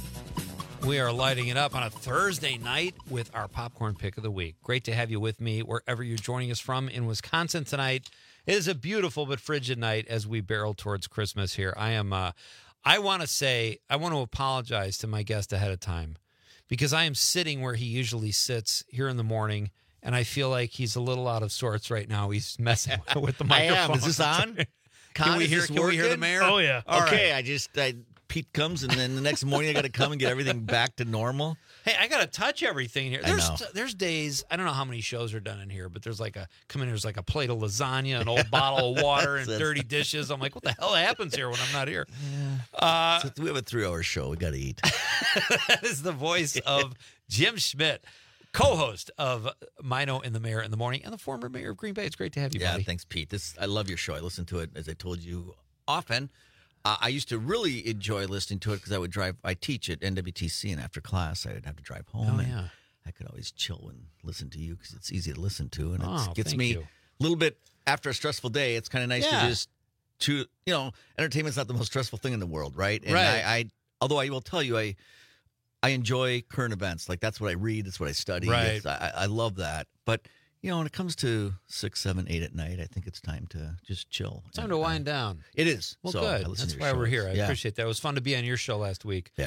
We are lighting it up on a Thursday night with our Popcorn Pick of the Week. Great to have you with me wherever you're joining us from in Wisconsin tonight. It is a beautiful but frigid night as we barrel towards Christmas here. I want to apologize to my guest ahead of time, because I am sitting where he usually sits here in the morning, and I feel like he's a little out of sorts right now. He's messing with the microphone. I am. Is this on? Can we hear the mayor? Oh, yeah. Okay, right. Pete comes, and then the next morning I got to come and get everything back to normal. Hey, I got to touch everything here. There's days, I don't know how many shows are done in here, but there's like a plate of lasagna, an old bottle of water, and dirty dishes. I'm like, what the hell happens here when I'm not here? Yeah. So we have a 3-hour show. We got to eat. That is the voice of Jim Schmidt, co-host of Mino and the Mayor in the Morning, and the former mayor of Green Bay. It's great to have you, buddy. Yeah, thanks, Pete. I love your show. I listen to it, as I told you, often. I used to really enjoy listening to it because I teach at NWTC, and after class, I'd have to drive home. And I could always chill and listen to you because it's easy to listen to. And it gets me a little bit after a stressful day. It's kind of nice to entertainment's not the most stressful thing in the world, right? And although I will tell you, I enjoy current events. Like, that's what I read. That's what I study. Right. I love that. But, when it comes to 6, 7, 8 at night, I think it's time to just chill. It's time to wind down. It is. Well, good. That's why we're here. I appreciate that. It was fun to be on your show last week. Yeah.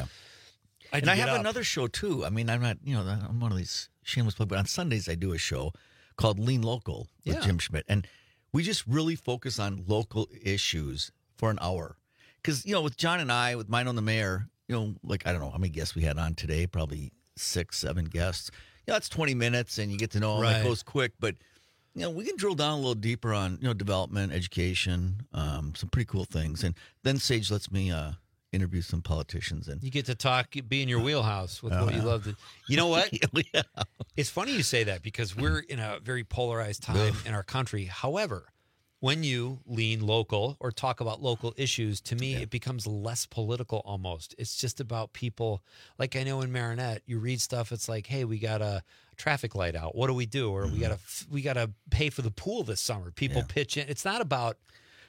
I have another show, too. I mean, I'm not, I'm one of these shameless plugs, but on Sundays I do a show called Lean Local with Jim Schmidt. And we just really focus on local issues for an hour. Because, with John and I, with Mino and the Mayor, I don't know how many guests we had on today, probably 6, 7 guests. That's 20 minutes, and you get to know them. It goes quick, but we can drill down a little deeper on development, education, some pretty cool things. And then Sage lets me interview some politicians, and you get to talk, be in your wheelhouse with what you love to. You know what? It's funny you say that, because we're in a very polarized time in our country. However, when you lean local or talk about local issues, to me, it becomes less political almost. It's just about people. Like, I know in Marinette, you read stuff, it's like, hey, we got a traffic light out. What do we do? Or we got to pay for the pool this summer. People pitch in. It's not about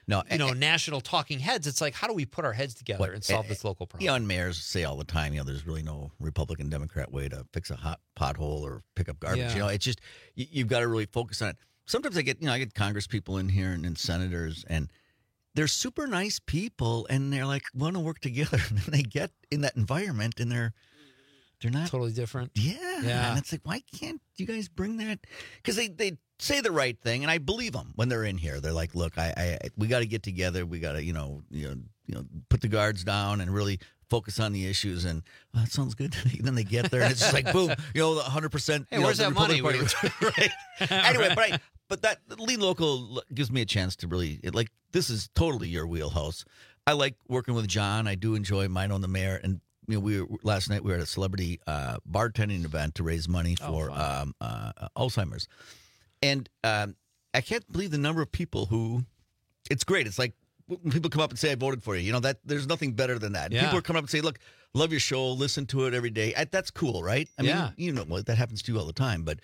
national talking heads. It's like, how do we put our heads together and solve this local problem? And mayors say all the time, there's really no Republican, Democrat way to fix a hot pothole or pick up garbage. Yeah. It's just, you've got to really focus on it. Sometimes I get Congress people in here and senators, and they're super nice people, and they're like, want to work together. And then they get in that environment, and they're not totally different. Yeah. And it's like, why can't you guys bring that? Because they say the right thing, and I believe them when they're in here. They're like, look, we got to get together. We got to put the guards down and really focus on the issues. And that sounds good. Then they get there, and it's just like, boom, 100%. Hey, where's that money? Right. Anyway, but that Lean Local gives me a chance to really, this is totally your wheelhouse. I like working with John. I do enjoy Mino and the Mayor. And, last night we were at a celebrity bartending event to raise money for Alzheimer's. And I can't believe the number of people who, it's great. It's like when people come up and say, I voted for you. That there's nothing better than that. Yeah. People are coming up and say, look, love your show, listen to it every day. That's cool, right? I mean, that happens to you all the time. But,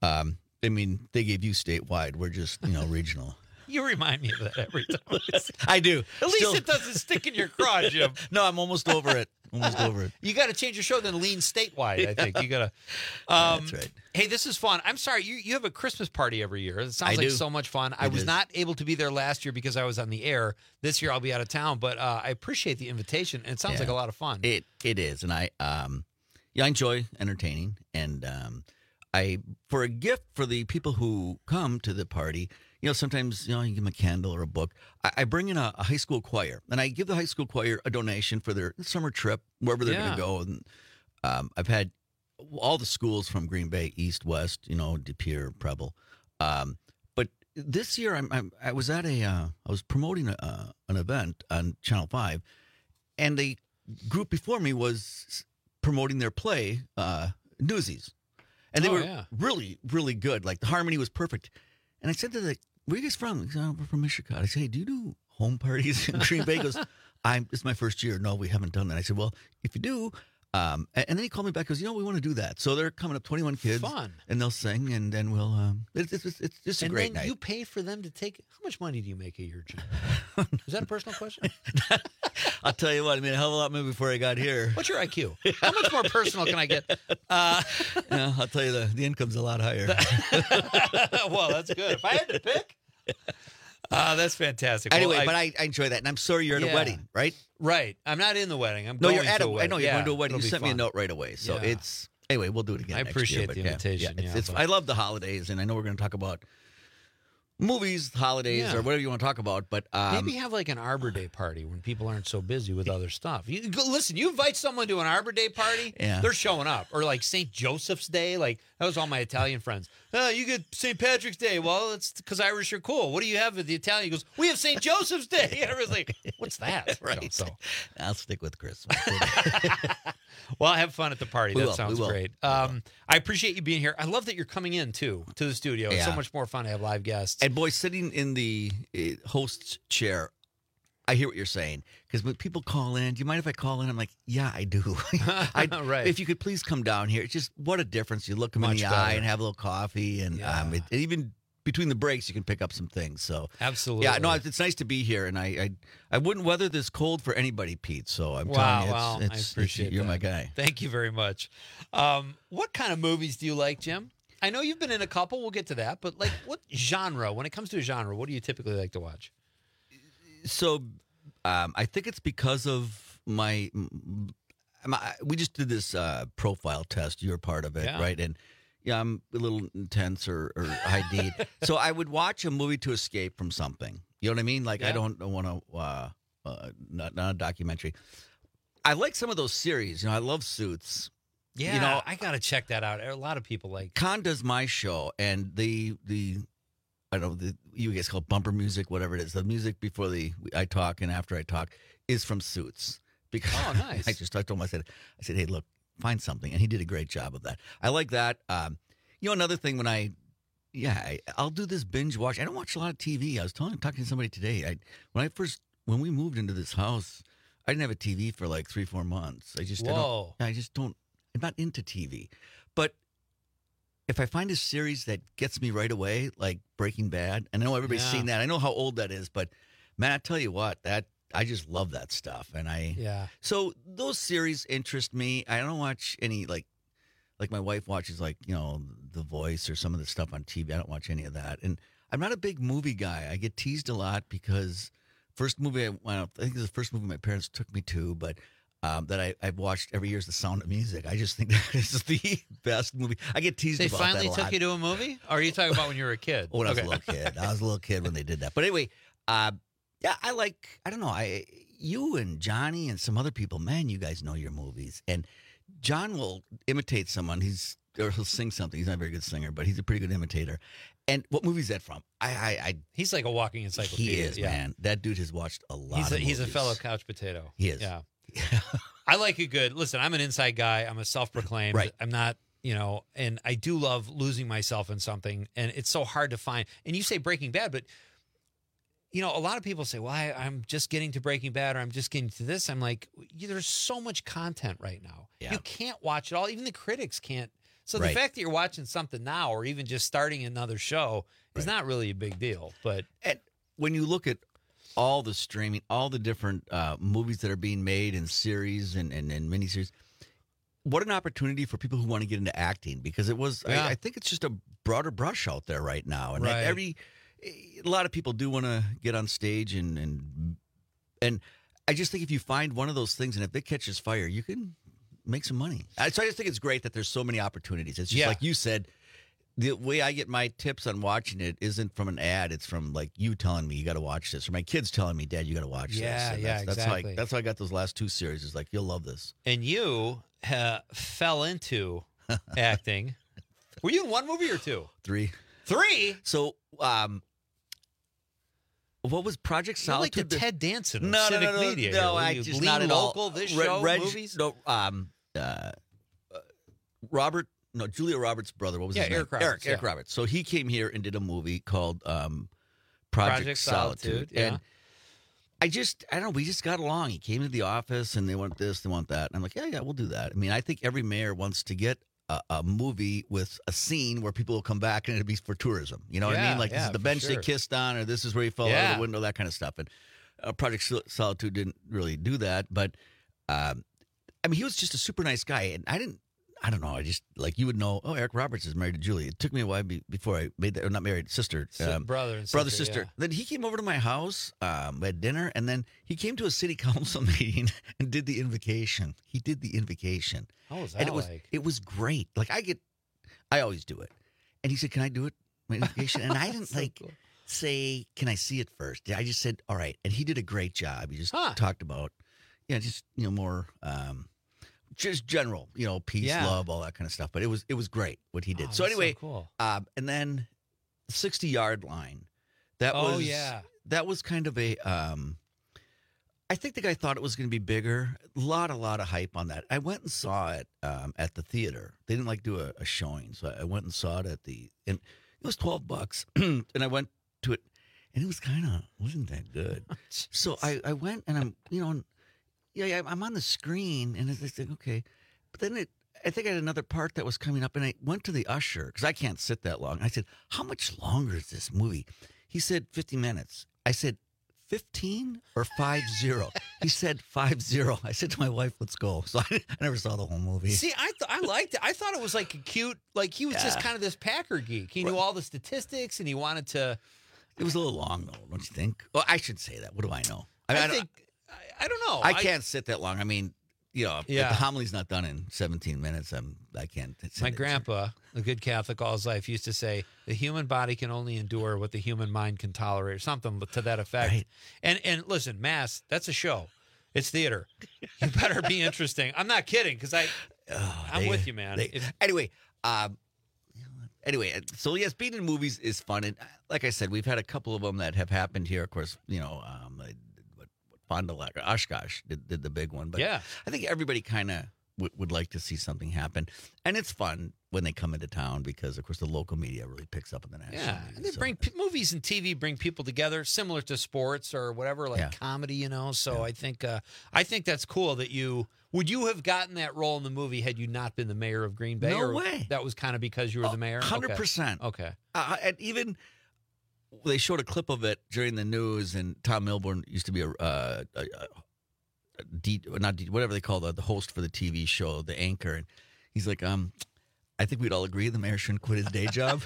they gave you statewide. We're just, regional. You remind me of that every time. I do. At least it doesn't stick in your craw, Jim. No, I'm almost over it. You got to change your show, then lean statewide, I think. You got to. That's right. Hey, this is fun. I'm sorry. You have a Christmas party every year. It sounds like so much fun. I was not able to be there last year because I was on the air. This year I'll be out of town, but I appreciate the invitation, and it sounds like a lot of fun. It is, and I enjoy entertaining, and for a gift for the people who come to the party, sometimes, you give them a candle or a book. I bring in a high school choir, and I give the high school choir a donation for their summer trip, wherever they're going to go. And I've had all the schools from Green Bay, East, West, De Pere, Preble. But this year, I was at I was promoting an event on Channel 5, and the group before me was promoting their play, Newsies. And they were really, really good. Like, the harmony was perfect. And I said to where are you guys from? He said, we're from Michigan. I said, hey, do you do home parties in Green Bay? He goes, this is my first year. No, we haven't done that. I said, well, if you do, And then he called me back, goes, we want to do that. So they're coming up, 21 kids. Fun. And they'll sing, and then we'll, it's just a great night. You pay for them to take, how much money do you make a year, Jim? Is that a personal question? I'll tell you what, I made a hell of a lot more before I got here. What's your IQ? How much more personal can I get? I'll tell you, the income's a lot higher. Well, that's good. If I had to pick. That's fantastic. Anyway, well, but I enjoy that. And I'm sorry you're at a wedding, right? Right. I'm not in the wedding. I'm No, going you're at to a wedding. I know you're going to a wedding. It'll You sent be me a fun. note right away. So it's, anyway, we'll do it again. I appreciate next the year, invitation. It's I love the holidays, and I know we're going to talk about movies, holidays, or whatever you want to talk about. But maybe have like an Arbor Day party when people aren't so busy with other stuff. Listen, you invite someone to an Arbor Day party, they're showing up. Or like St. Joseph's Day, like that was all my Italian friends. You get St. Patrick's Day. Well, it's because Irish are cool. What do you have with the Italian? He goes, we have St. Joseph's Day. And everyone's like, what's that? Right. So I'll stick with Christmas. Well, have fun at the party. We That will. sounds We will. great. I appreciate you being here. I love that you're coming in too to the studio. It's so Yeah. much more fun to have live guests. And boy, sitting in the host's chair, I hear what you're saying. Because when people call in, do you mind if I call in? I'm like, yeah, I do. Right. If you could please come down here. It's just what a difference. You look them in Much the better. eye and have a little coffee. And and even between the breaks, you can pick up some things. So Absolutely. Yeah, no, it's nice to be here. And I wouldn't weather this cold for anybody, Pete. So I'm telling you, Wow. I appreciate you're that. my guy. Thank you very much. What kind of movies do you like, Jim? I know you've been in a couple. We'll get to that. But like, what genre? When it comes to a genre, what do you typically like to watch? So I think it's because of my we just did this profile test. You're part of it, Yeah. right? And yeah, I'm a little intense or high need. So I would watch a movie to escape from something. You know what I mean? Like I don't want to not a documentary. I like some of those series. I love Suits. Yeah, I got to check that out. A lot of people like. Con does my show, and the I don't know, you guys call it bumper music, whatever it is. The music before I talk and after I talk is from Suits. Because nice. I told him, I said, hey, look, find something, and he did a great job of that. I like that. Another thing when I'll do this binge watch. I don't watch a lot of TV. I was talking to somebody today. When we moved into this house, I didn't have a TV for like 3-4 months. I'm not into TV. But if I find a series that gets me right away, like Breaking Bad, and I know everybody's seen that. I know how old that is, but man, I tell you what, I just love that stuff. And so those series interest me. I don't watch any like my wife watches The Voice or some of the stuff on TV. I don't watch any of that. And I'm not a big movie guy. I get teased a lot because first movie I think it's the first movie my parents took me to, but that I've watched every year is The Sound of Music. I just think that is the best movie. I get teased They about that a finally lot. took you to a movie? Or are you talking about when you were a kid? When I was a little kid. I was a little kid when they did that. But anyway, I don't know. You and Johnny and some other people, man, you guys know your movies. And John will imitate someone. He'll sing something. He's not a very good singer, but he's a pretty good imitator. And what movie is that from? He's like a walking encyclopedia. He is, man. That dude has watched a lot of movies. He's a fellow couch potato. He is. Yeah. I like it good. Listen, I'm an inside guy. I'm a self-proclaimed. Right. I'm not, and I do love losing myself in something, and it's so hard to find. And you say Breaking Bad, but, a lot of people say, well, I'm just getting to Breaking Bad, or I'm just getting to this. I'm like, there's so much content right now. Yeah. You can't watch it all. Even the critics can't. So the Right. fact that you're watching something now, or even just starting another show, is not really a big deal. But when you look at all the streaming, all the different movies that are being made and series and miniseries, what an opportunity for people who want to get into acting, because it was, I think it's just a broader brush out there right now. And Right. a lot of people do want to get on stage and I just think if you find one of those things and if it catches fire, you can make some money. So I just think it's great that there's so many opportunities. It's just like you said, the way I get my tips on watching it isn't from an ad. It's from like you telling me you got to watch this, or my kids telling me, Dad, you got to watch this. And exactly. That's how I got those last 2 series. It's like, you'll love this. And you fell into acting. Were you in 1 movie or 2? 3. 3? So, what was Project You're like Solitude? the Ted Danson of No, Civic no, Media. no, here. I You just lean not at local, all. This show, movies? No, Julia Roberts' brother. What was his name? Eric Roberts. Eric Roberts. So he came here and did a movie called Project Solitude. Yeah. And I don't know. We just got along. He came to the office and they want this, they want that. And I'm like, yeah, we'll do that. I mean, I think every mayor wants to get a movie with a scene where people will come back and it'll be for tourism. You know what I mean? Like, this is the bench they kissed on, or this is where he fell out of the window, that kind of stuff. And Project Solitude didn't really do that. But, I mean, he was just a super nice guy. And I don't know. I just, like, you would know, Eric Roberts is married to Julie. It took me a while before I made that, or not married, sister. Brother and sister. Yeah. Then he came over to my house, we had dinner, and then he came to a city council meeting and did the invocation. He did the invocation. How was that and it was great. Like, I always do it. And he said, can I do it, my invocation? And I didn't, say, can I see it first? I just said, all right. And he did a great job. He just talked about, more... just general, peace, love, all that kind of stuff. But it was great what he did. So anyway, cool. And then the 60-yard line. That was kind of a. I think the guy thought it was going to be bigger. A lot of hype on that. I went and saw it at the theater. They didn't do a showing, so I went and saw it and it was $12, and I went to it, and it was wasn't that good. So I went and I'm I'm on the screen, and it's like, okay. But then I think I had another part that was coming up, and I went to the usher, because I can't sit that long. I said, how much longer is this movie? He said 50 minutes. I said, 15 or 50? He said 50. I said to my wife, let's go. So I never saw the whole movie. See, I liked it. I thought it was like a cute, like he was just kind of this Packer geek. He knew all the statistics, and he wanted to. It was a little long, though, don't you think? Well, I should say that. What do I know? I don't know. I can't sit that long. I mean, if the homily's not done in 17 minutes, I can't. My grandpa, a good Catholic all his life, used to say, the human body can only endure what the human mind can tolerate, or something to that effect. Right. And listen, Mass, that's a show. It's theater. You better be interesting. I'm not kidding, because I'm with you, man. Anyway, so yes, being in movies is fun. And like I said, we've had a couple of them that have happened here. Of course, Fond du Lac, Oshkosh did the big one. But I think everybody kind of would like to see something happen. And it's fun when they come into town because, of course, the local media really picks up on the national media. And they bring movies and TV bring people together, similar to sports or whatever, comedy, So I think that's cool that would you have gotten that role in the movie had you not been the mayor of Green Bay? No way. That was kind of because you were the mayor? 100%. Okay. And even... They showed a clip of it during the news, and Tom Milborn used to be whatever they call the host for the TV show, the anchor, and he's like, I think we'd all agree the mayor shouldn't quit his day job.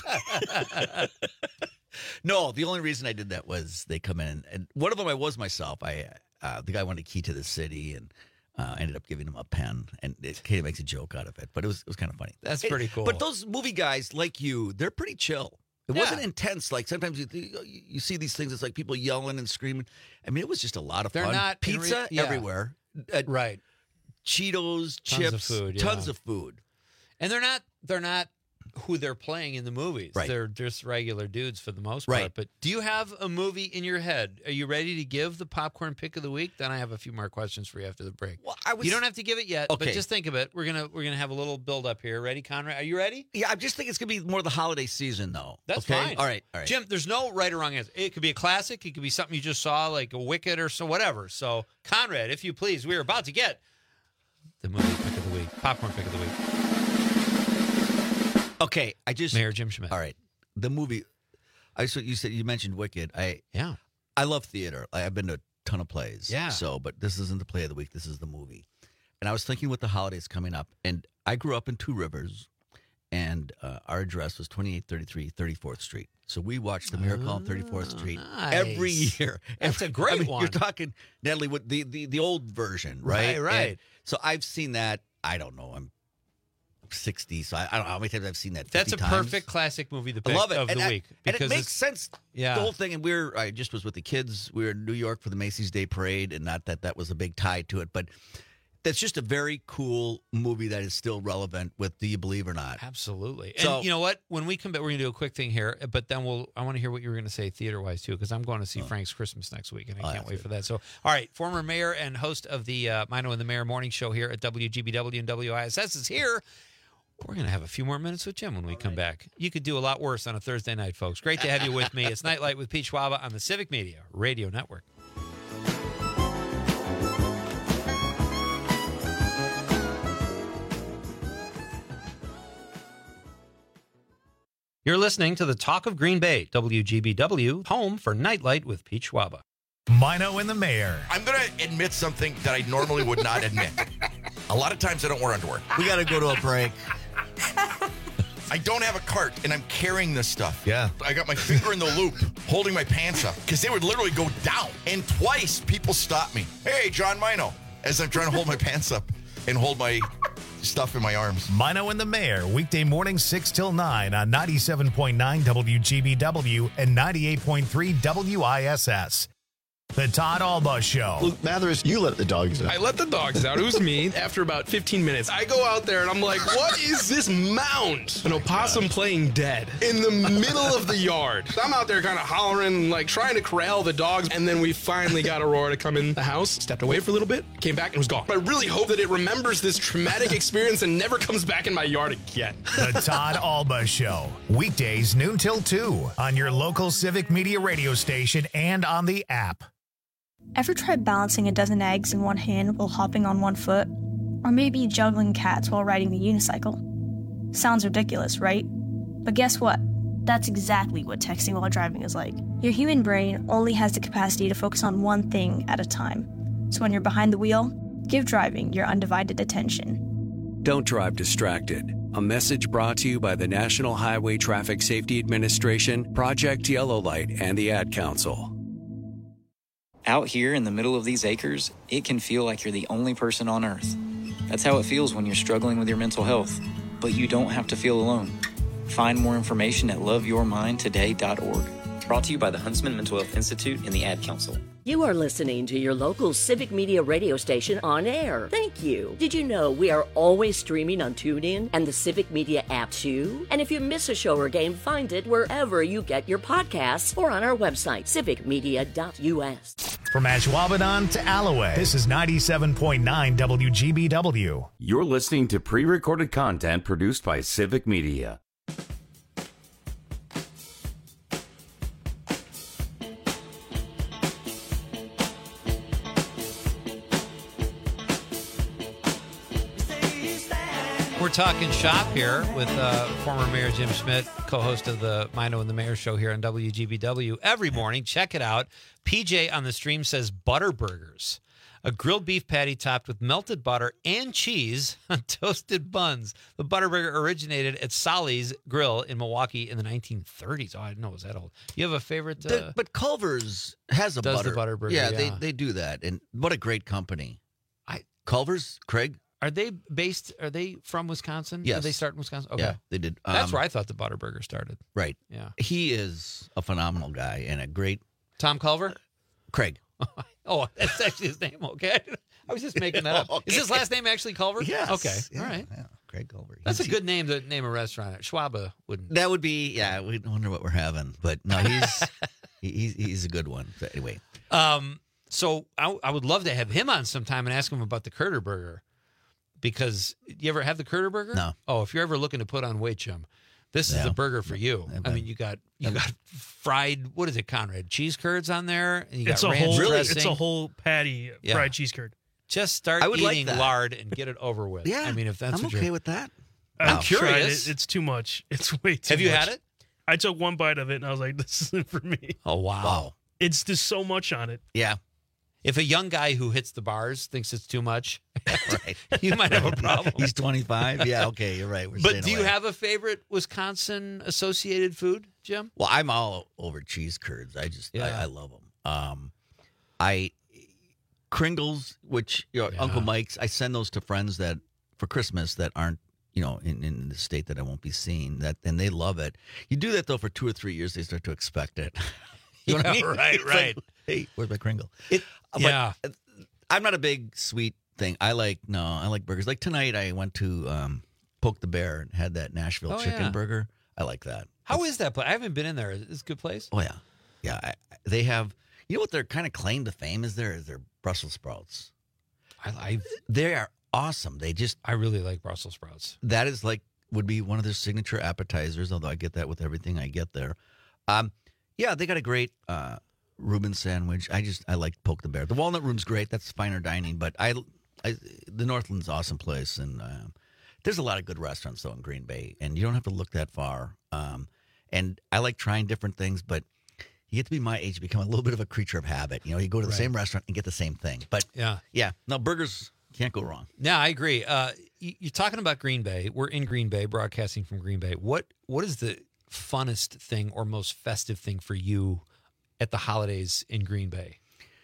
No, the only reason I did that was they come in, and one of them I was myself. The guy wanted a key to the city, and ended up giving him a pen, and Katie makes a joke out of it, but it was kind of funny. That's pretty cool. But those movie guys like you, they're pretty chill. It wasn't intense. Like sometimes you see these things. It's like people yelling and screaming. I mean, it was just a lot of fun. They're not pizza everywhere. Right. Cheetos, chips, tons of food. And they're not who they're playing in the movies. Right. They're just regular dudes for the most part. Right. But do you have a movie in your head? Are you ready to give the popcorn pick of the week? Then I have a few more questions for you after the break. Well, you don't have to give it yet, but just think of it. We're gonna have a little build up here. Ready, Conrad? Are you ready? Yeah, I just think it's gonna be more the holiday season, though. That's fine. All right. Jim, there's no right or wrong answer. It could be a classic. It could be something you just saw, like a Wicked or so, whatever. So, Conrad, if you please, we're about to get the movie pick of the week, popcorn pick of the week. Okay, Mayor Jim Schmidt. All right, the movie. You mentioned Wicked. I love theater. I've been to a ton of plays. Yeah. But this isn't the play of the week. This is the movie. And I was thinking with the holidays coming up, and I grew up in Two Rivers, and our address was 2833 34th Street. So we watched The Miracle on 34th Street every year. That's a great one. You're talking, Natalie, with the old version, right? Right. And so I've seen that. I don't know. I'm 60, so I don't know how many times I've seen that. 50 That's a times. Perfect classic movie. The pick I love it. of the week, and it makes sense. Yeah, the whole thing. And I just was with the kids. We were in New York for the Macy's Day Parade, and not that was a big tie to it, but that's just a very cool movie that is still relevant with Do You Believe or Not? Absolutely. So, and you know what? When we come back, we're going to do a quick thing here, but then I want to hear what you were going to say theater-wise, too, because I'm going to see Frank's Christmas next week, and I can't wait for that. So, all right, former mayor and host of the Mino and the Mayor morning show here at WGBW and WISS is here. We're going to have a few more minutes with Jim when we come back. You could do a lot worse on a Thursday night, folks. Great to have you with me. It's Nightlight with Pete Schwaba on the Civic Media Radio Network. You're listening to the Talk of Green Bay, WGBW, home for Nightlight with Pete Schwaba. Mino and the Mayor. I'm going to admit something that I normally would not admit. A lot of times I don't wear underwear. We got to go to a break. I don't have a cart, and I'm carrying this stuff. Yeah. I got my finger in the loop, holding my pants up, because they would literally go down. And twice, people stopped me. Hey, John Mino, as I'm trying to hold my pants up and hold my stuff in my arms. Mino and the Mayor, weekday morning 6 till 9 on 97.9 WGBW and 98.3 WISS. The Todd Alba Show. Luke Mathers, you let the dogs out. I let the dogs out. It was me. After about 15 minutes, I go out there and I'm like, what is this mound? An opossum playing dead in the middle of the yard. So I'm out there kind of hollering, like trying to corral the dogs. And then we finally got Aurora to come in the house, stepped away for a little bit, came back and was gone. I really hope that it remembers this traumatic experience and never comes back in my yard again. The Todd Alba Show. Weekdays noon till 2 on your local Civic Media radio station and on the app. Ever tried balancing a dozen eggs in one hand while hopping on one foot? Or maybe juggling cats while riding the unicycle? Sounds ridiculous, right? But guess what? That's exactly what texting while driving is like. Your human brain only has the capacity to focus on one thing at a time. So when you're behind the wheel, give driving your undivided attention. Don't drive distracted. A message brought to you by the National Highway Traffic Safety Administration, Project Yellow Light, and the Ad Council. Out here in the middle of these acres, it can feel like you're the only person on Earth. That's how it feels when you're struggling with your mental health. But you don't have to feel alone. Find more information at loveyourmindtoday.org. Brought to you by the Huntsman Mental Health Institute and the Ad Council. You are listening to your local Civic Media radio station on air. Thank you. Did you know we are always streaming on TuneIn and the Civic Media app too? And if you miss a show or game, find it wherever you get your podcasts or on our website, civicmedia.us. From Ashwaubenon to Alloway, this is 97.9 WGBW. You're listening to pre-recorded content produced by Civic Media. We're talking shop here with former Mayor Jim Schmidt, co-host of the Mino and the Mayor show here on WGBW every morning. Check it out. PJ on the stream says butter burgers, a grilled beef patty topped with melted butter and cheese on toasted buns. The butter burger originated at Solly's Grill in Milwaukee in the 1930s. Oh, I didn't know it was that old. You have a favorite? But Culver's has a does butter. The butter burger. Yeah, they do that. And what a great company. Culver's, Craig? Are they from Wisconsin? Yes. Did they start in Wisconsin? Okay. Yeah, they did. That's where I thought the butter burger started. Right. Yeah. He is a phenomenal guy and a great... Tom Culver? Craig. Oh, that's actually his name. Okay. I was just making that up. Okay. Is his last name actually Culver? Yes. Okay. Yeah, all right. Yeah. Craig Culver. That's a good name to name a restaurant. Schwaba wouldn't. That would be, yeah, we wonder what we're having. But no, he's a good one. So anyway. So I would love to have him on sometime and ask him about the Curter Burger. Because you ever have the Curter Burger? No. Oh, if you're ever looking to put on weight, Jim, this is the burger for you. I mean, you got fried. What is it, Conrad? Cheese curds on there, and you got ranch dressing. It's a whole patty of fried cheese curd. Just start eating lard and get it over with. Yeah, I mean, if that's I'm what okay with that. I'm I've curious. tried it. It's too much. It's way too much. Have you had it? I took one bite of it and I was like, "This isn't for me." Oh wow! It's just so much on it. Yeah. If a young guy who hits the bars thinks it's too much, right, you might have a problem. He's 25. Yeah, okay, you're right. But do you have a favorite Wisconsin associated food, Jim? Well, I'm all over cheese curds. I love them. Kringles, which Uncle Mike's, I send those to friends that for Christmas that aren't in the state that I won't be seeing. And they love it. You do that though for 2 or 3 years, they start to expect it. You know what I mean? Right. Like, hey, where's my Kringle? Yeah. But I'm not a big sweet thing. I like burgers. Like tonight, I went to Poke the Bear and had that Nashville chicken burger. I like that. How is that place? I haven't been in there. Is it a good place? Oh, yeah. Yeah. They have, what their kind of claim to fame is their Brussels sprouts. They are awesome. I really like Brussels sprouts. That is would be one of their signature appetizers, although I get that with everything I get there. Yeah, they got a great Reuben sandwich. I like Poke the Bear. The Walnut Room's great. That's finer dining, but the Northland's an awesome place, and there's a lot of good restaurants though in Green Bay, and you don't have to look that far. And I like trying different things, but you get to be my age, you become a little bit of a creature of habit. You know, you go to the same restaurant and get the same thing. But no, burgers can't go wrong. Yeah, I agree. You're talking about Green Bay. We're in Green Bay, broadcasting from Green Bay. What is the funnest thing or most festive thing for you at the holidays in Green Bay?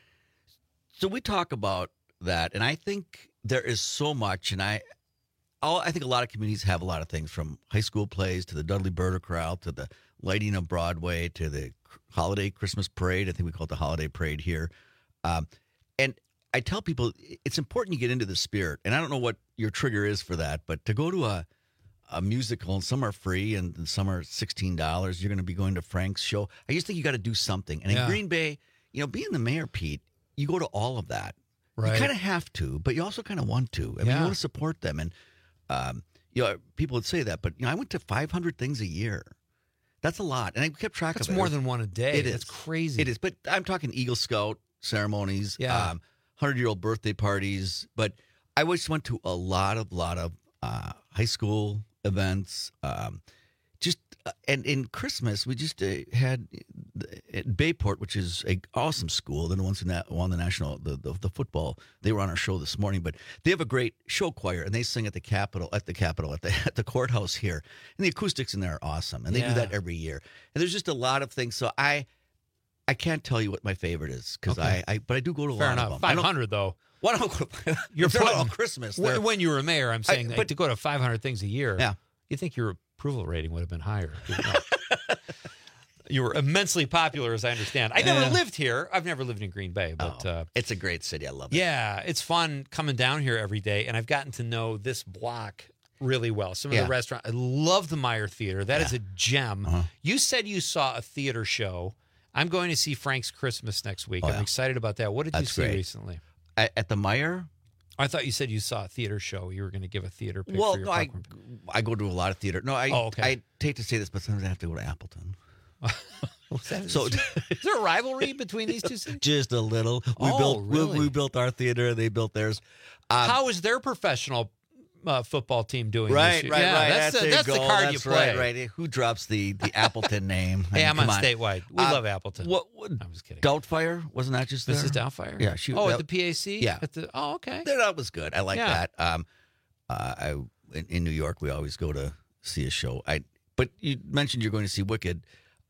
So we talk about that, and I think there is so much, and I think a lot of communities have a lot of things, from high school plays to the Dudley Birder Corral to the lighting of Broadway to the holiday Christmas parade. I think we call it the holiday parade here. And I tell people it's important you get into the spirit, and I don't know what your trigger is for that, but to go to a musical, and some are free and some are $16. You're going to be going to Frank's show. I just think you got to do something. And in Green Bay, you know, being the mayor, Pete, you go to all of that. Right. You kind of have to, but you also kind of want to. I mean, you want to support them. And, you know, people would say that, but, you know, I went to 500 things a year. That's a lot. And I kept track of it. That's more than one a day. It is. That's crazy. It is. But I'm talking Eagle Scout ceremonies, 100-year-old birthday parties. But I always went to a lot of high school events. And in Christmas, we just had at Bayport, which is an awesome school. They're the ones who won the national, the football. They were on our show this morning, but they have a great show choir, and they sing at the courthouse here. And the acoustics in there are awesome, and they do that every year. And there's just a lot of things. So I can't tell you what my favorite is, because but I do go to a lot of them. 500 though. Why don't go? You're putting on Christmas. When you were mayor, I'm saying to go to 500 things a year. Yeah, you think your approval rating would have been higher? You were immensely popular, as I understand. I never lived here. I've never lived in Green Bay, but it's a great city. I love it. Yeah, it's fun coming down here every day, and I've gotten to know this block really well. Some of the restaurants. I love the Meyer Theater. That is a gem. You said you saw a theater show. I'm going to see Frank's Christmas next week. I'm excited about that. What did you see recently? At the Meyer? I thought you said you saw a theater show. You were going to give a theater pick well, for your no, I go to a lot of theater. No, I hate to say this, but sometimes I have to go to Appleton. So is there a rivalry between these two cities? Just a little. We built our theater. They built theirs. How is their professional football team doing? Right. That's the card you play. Right. Who drops the Appleton name? Hey, I'm on statewide. We love Appleton. What? I'm just kidding. Doubtfire, wasn't that just there? This is Doubtfire? Yeah. At the PAC? Yeah. Okay. That was good. I like that. In New York, we always go to see a show. But you mentioned you're going to see Wicked.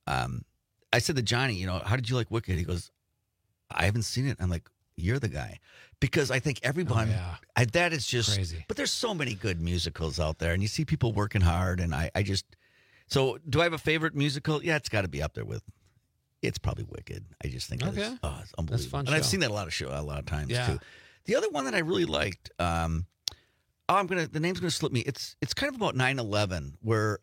I said to Johnny, you know, how did you like Wicked? He goes, I haven't seen it. I'm like, you're the guy. Because I think everyone, that is just crazy. But there's so many good musicals out there, and you see people working hard, and so do I have a favorite musical? Yeah, it's got to be up there with, it's probably Wicked. I just think it's unbelievable. That's fun. And I've seen that a lot of times too. The other one that I really liked, the name's gonna slip me. It's kind of about 9/11, where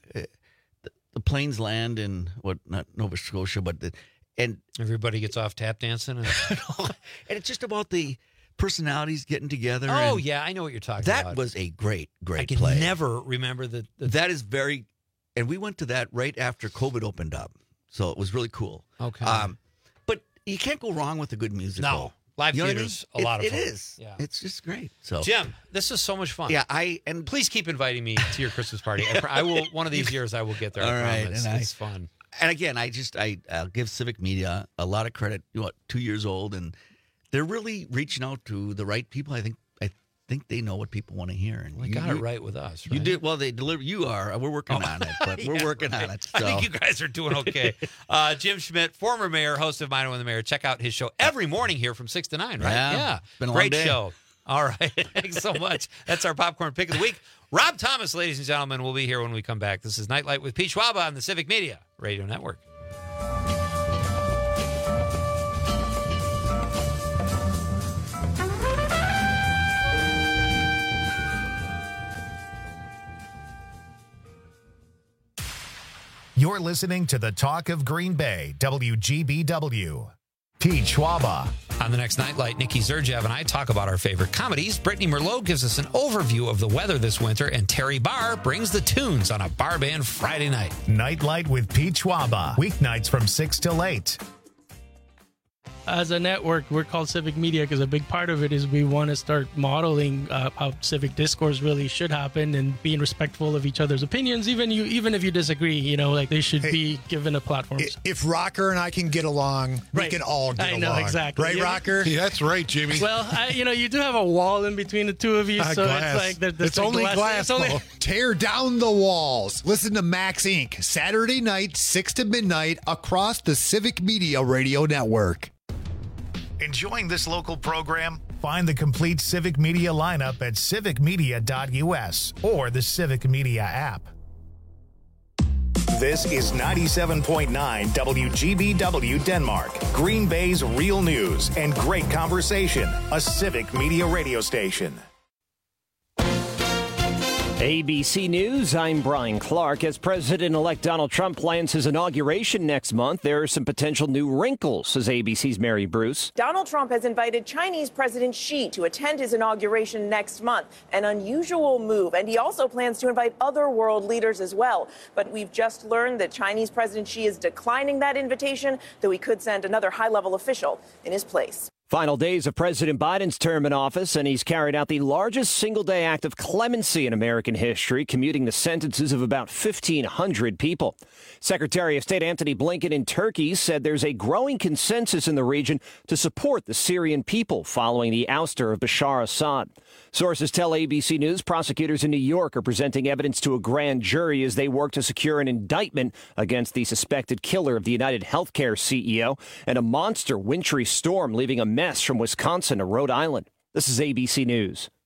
the planes land in not Nova Scotia, but and everybody gets off tap dancing, and it's just about the personalities getting together. Oh yeah, I know what you're talking about. That was a great I can play. Never remember the. That is very, and we went to that right after COVID opened up, so it was really cool. Okay, but you can't go wrong with a good musical. No. Live theater's a lot of fun. It is. Yeah. It's just great. So, Jim, this is so much fun. Yeah, and please keep inviting me to your Christmas party. I will. One of these years, I will get there. All I right, promise. It's fun. And again, I'll give Civic Media a lot of credit. 2 years old, and they're really reaching out to the right people. I think they know what people want to hear. And you got it right with us. Right? You did well. They deliver. You are. We're working on it, but we're working on it. So. I think you guys are doing okay. Jim Schmidt, former mayor, host of Mino and the Mayor. Check out his show every morning here from 6 to 9. Right? Yeah. It's been a great show. All right. Thanks so much. That's our popcorn pick of the week. Rob Thomas, ladies and gentlemen, will be here when we come back. This is Nightlight with Pete Schwaba on the Civic Media Radio Network. You're listening to the Talk of Green Bay, WGBW. Pete Schwaba. On the next Nightlight, Nikki Zerjev and I talk about our favorite comedies. Brittany Merlot gives us an overview of the weather this winter, and Terry Barr brings the tunes on a bar band Friday night. Nightlight with Pete Schwaba. Weeknights from 6 till 8. as a network, we're called Civic Media because a big part of it is we want to start modeling how civic discourse really should happen and being respectful of each other's opinions, even if you disagree. Like they should be given a platform. If Rocker and I can get along, we can all get along. I know, exactly. Right, Rocker? Yeah, that's right, Jimmy. Well, you do have a wall in between the two of you, so glass. it's like it's only glass. Tear down the walls. Listen to Max Inc. Saturday night, 6 to midnight, across the Civic Media Radio Network. Enjoying this local program? Find the complete Civic Media lineup at civicmedia.us or the Civic Media app. This is 97.9 WGBW Denmark, Green Bay's real news and great conversation, a Civic Media radio station. ABC News, I'm Brian Clark. As President-elect Donald Trump plans his inauguration next month, there are some potential new wrinkles, says ABC's Mary Bruce. Donald Trump has invited Chinese President Xi to attend his inauguration next month, an unusual move. And he also plans to invite other world leaders as well. But we've just learned that Chinese President Xi is declining that invitation, though he could send another high-level official in his place. Final days of President Biden's term in office, and he's carried out the largest single-day act of clemency in American history, commuting the sentences of about 1,500 people. Secretary of State Antony Blinken in Turkey said there's a growing consensus in the region to support the Syrian people following the ouster of Bashar Assad. Sources tell ABC News prosecutors in New York are presenting evidence to a grand jury as they work to secure an indictment against the suspected killer of the United Healthcare CEO, and a monster wintry storm leaving a mess from Wisconsin to Rhode Island. This is ABC News.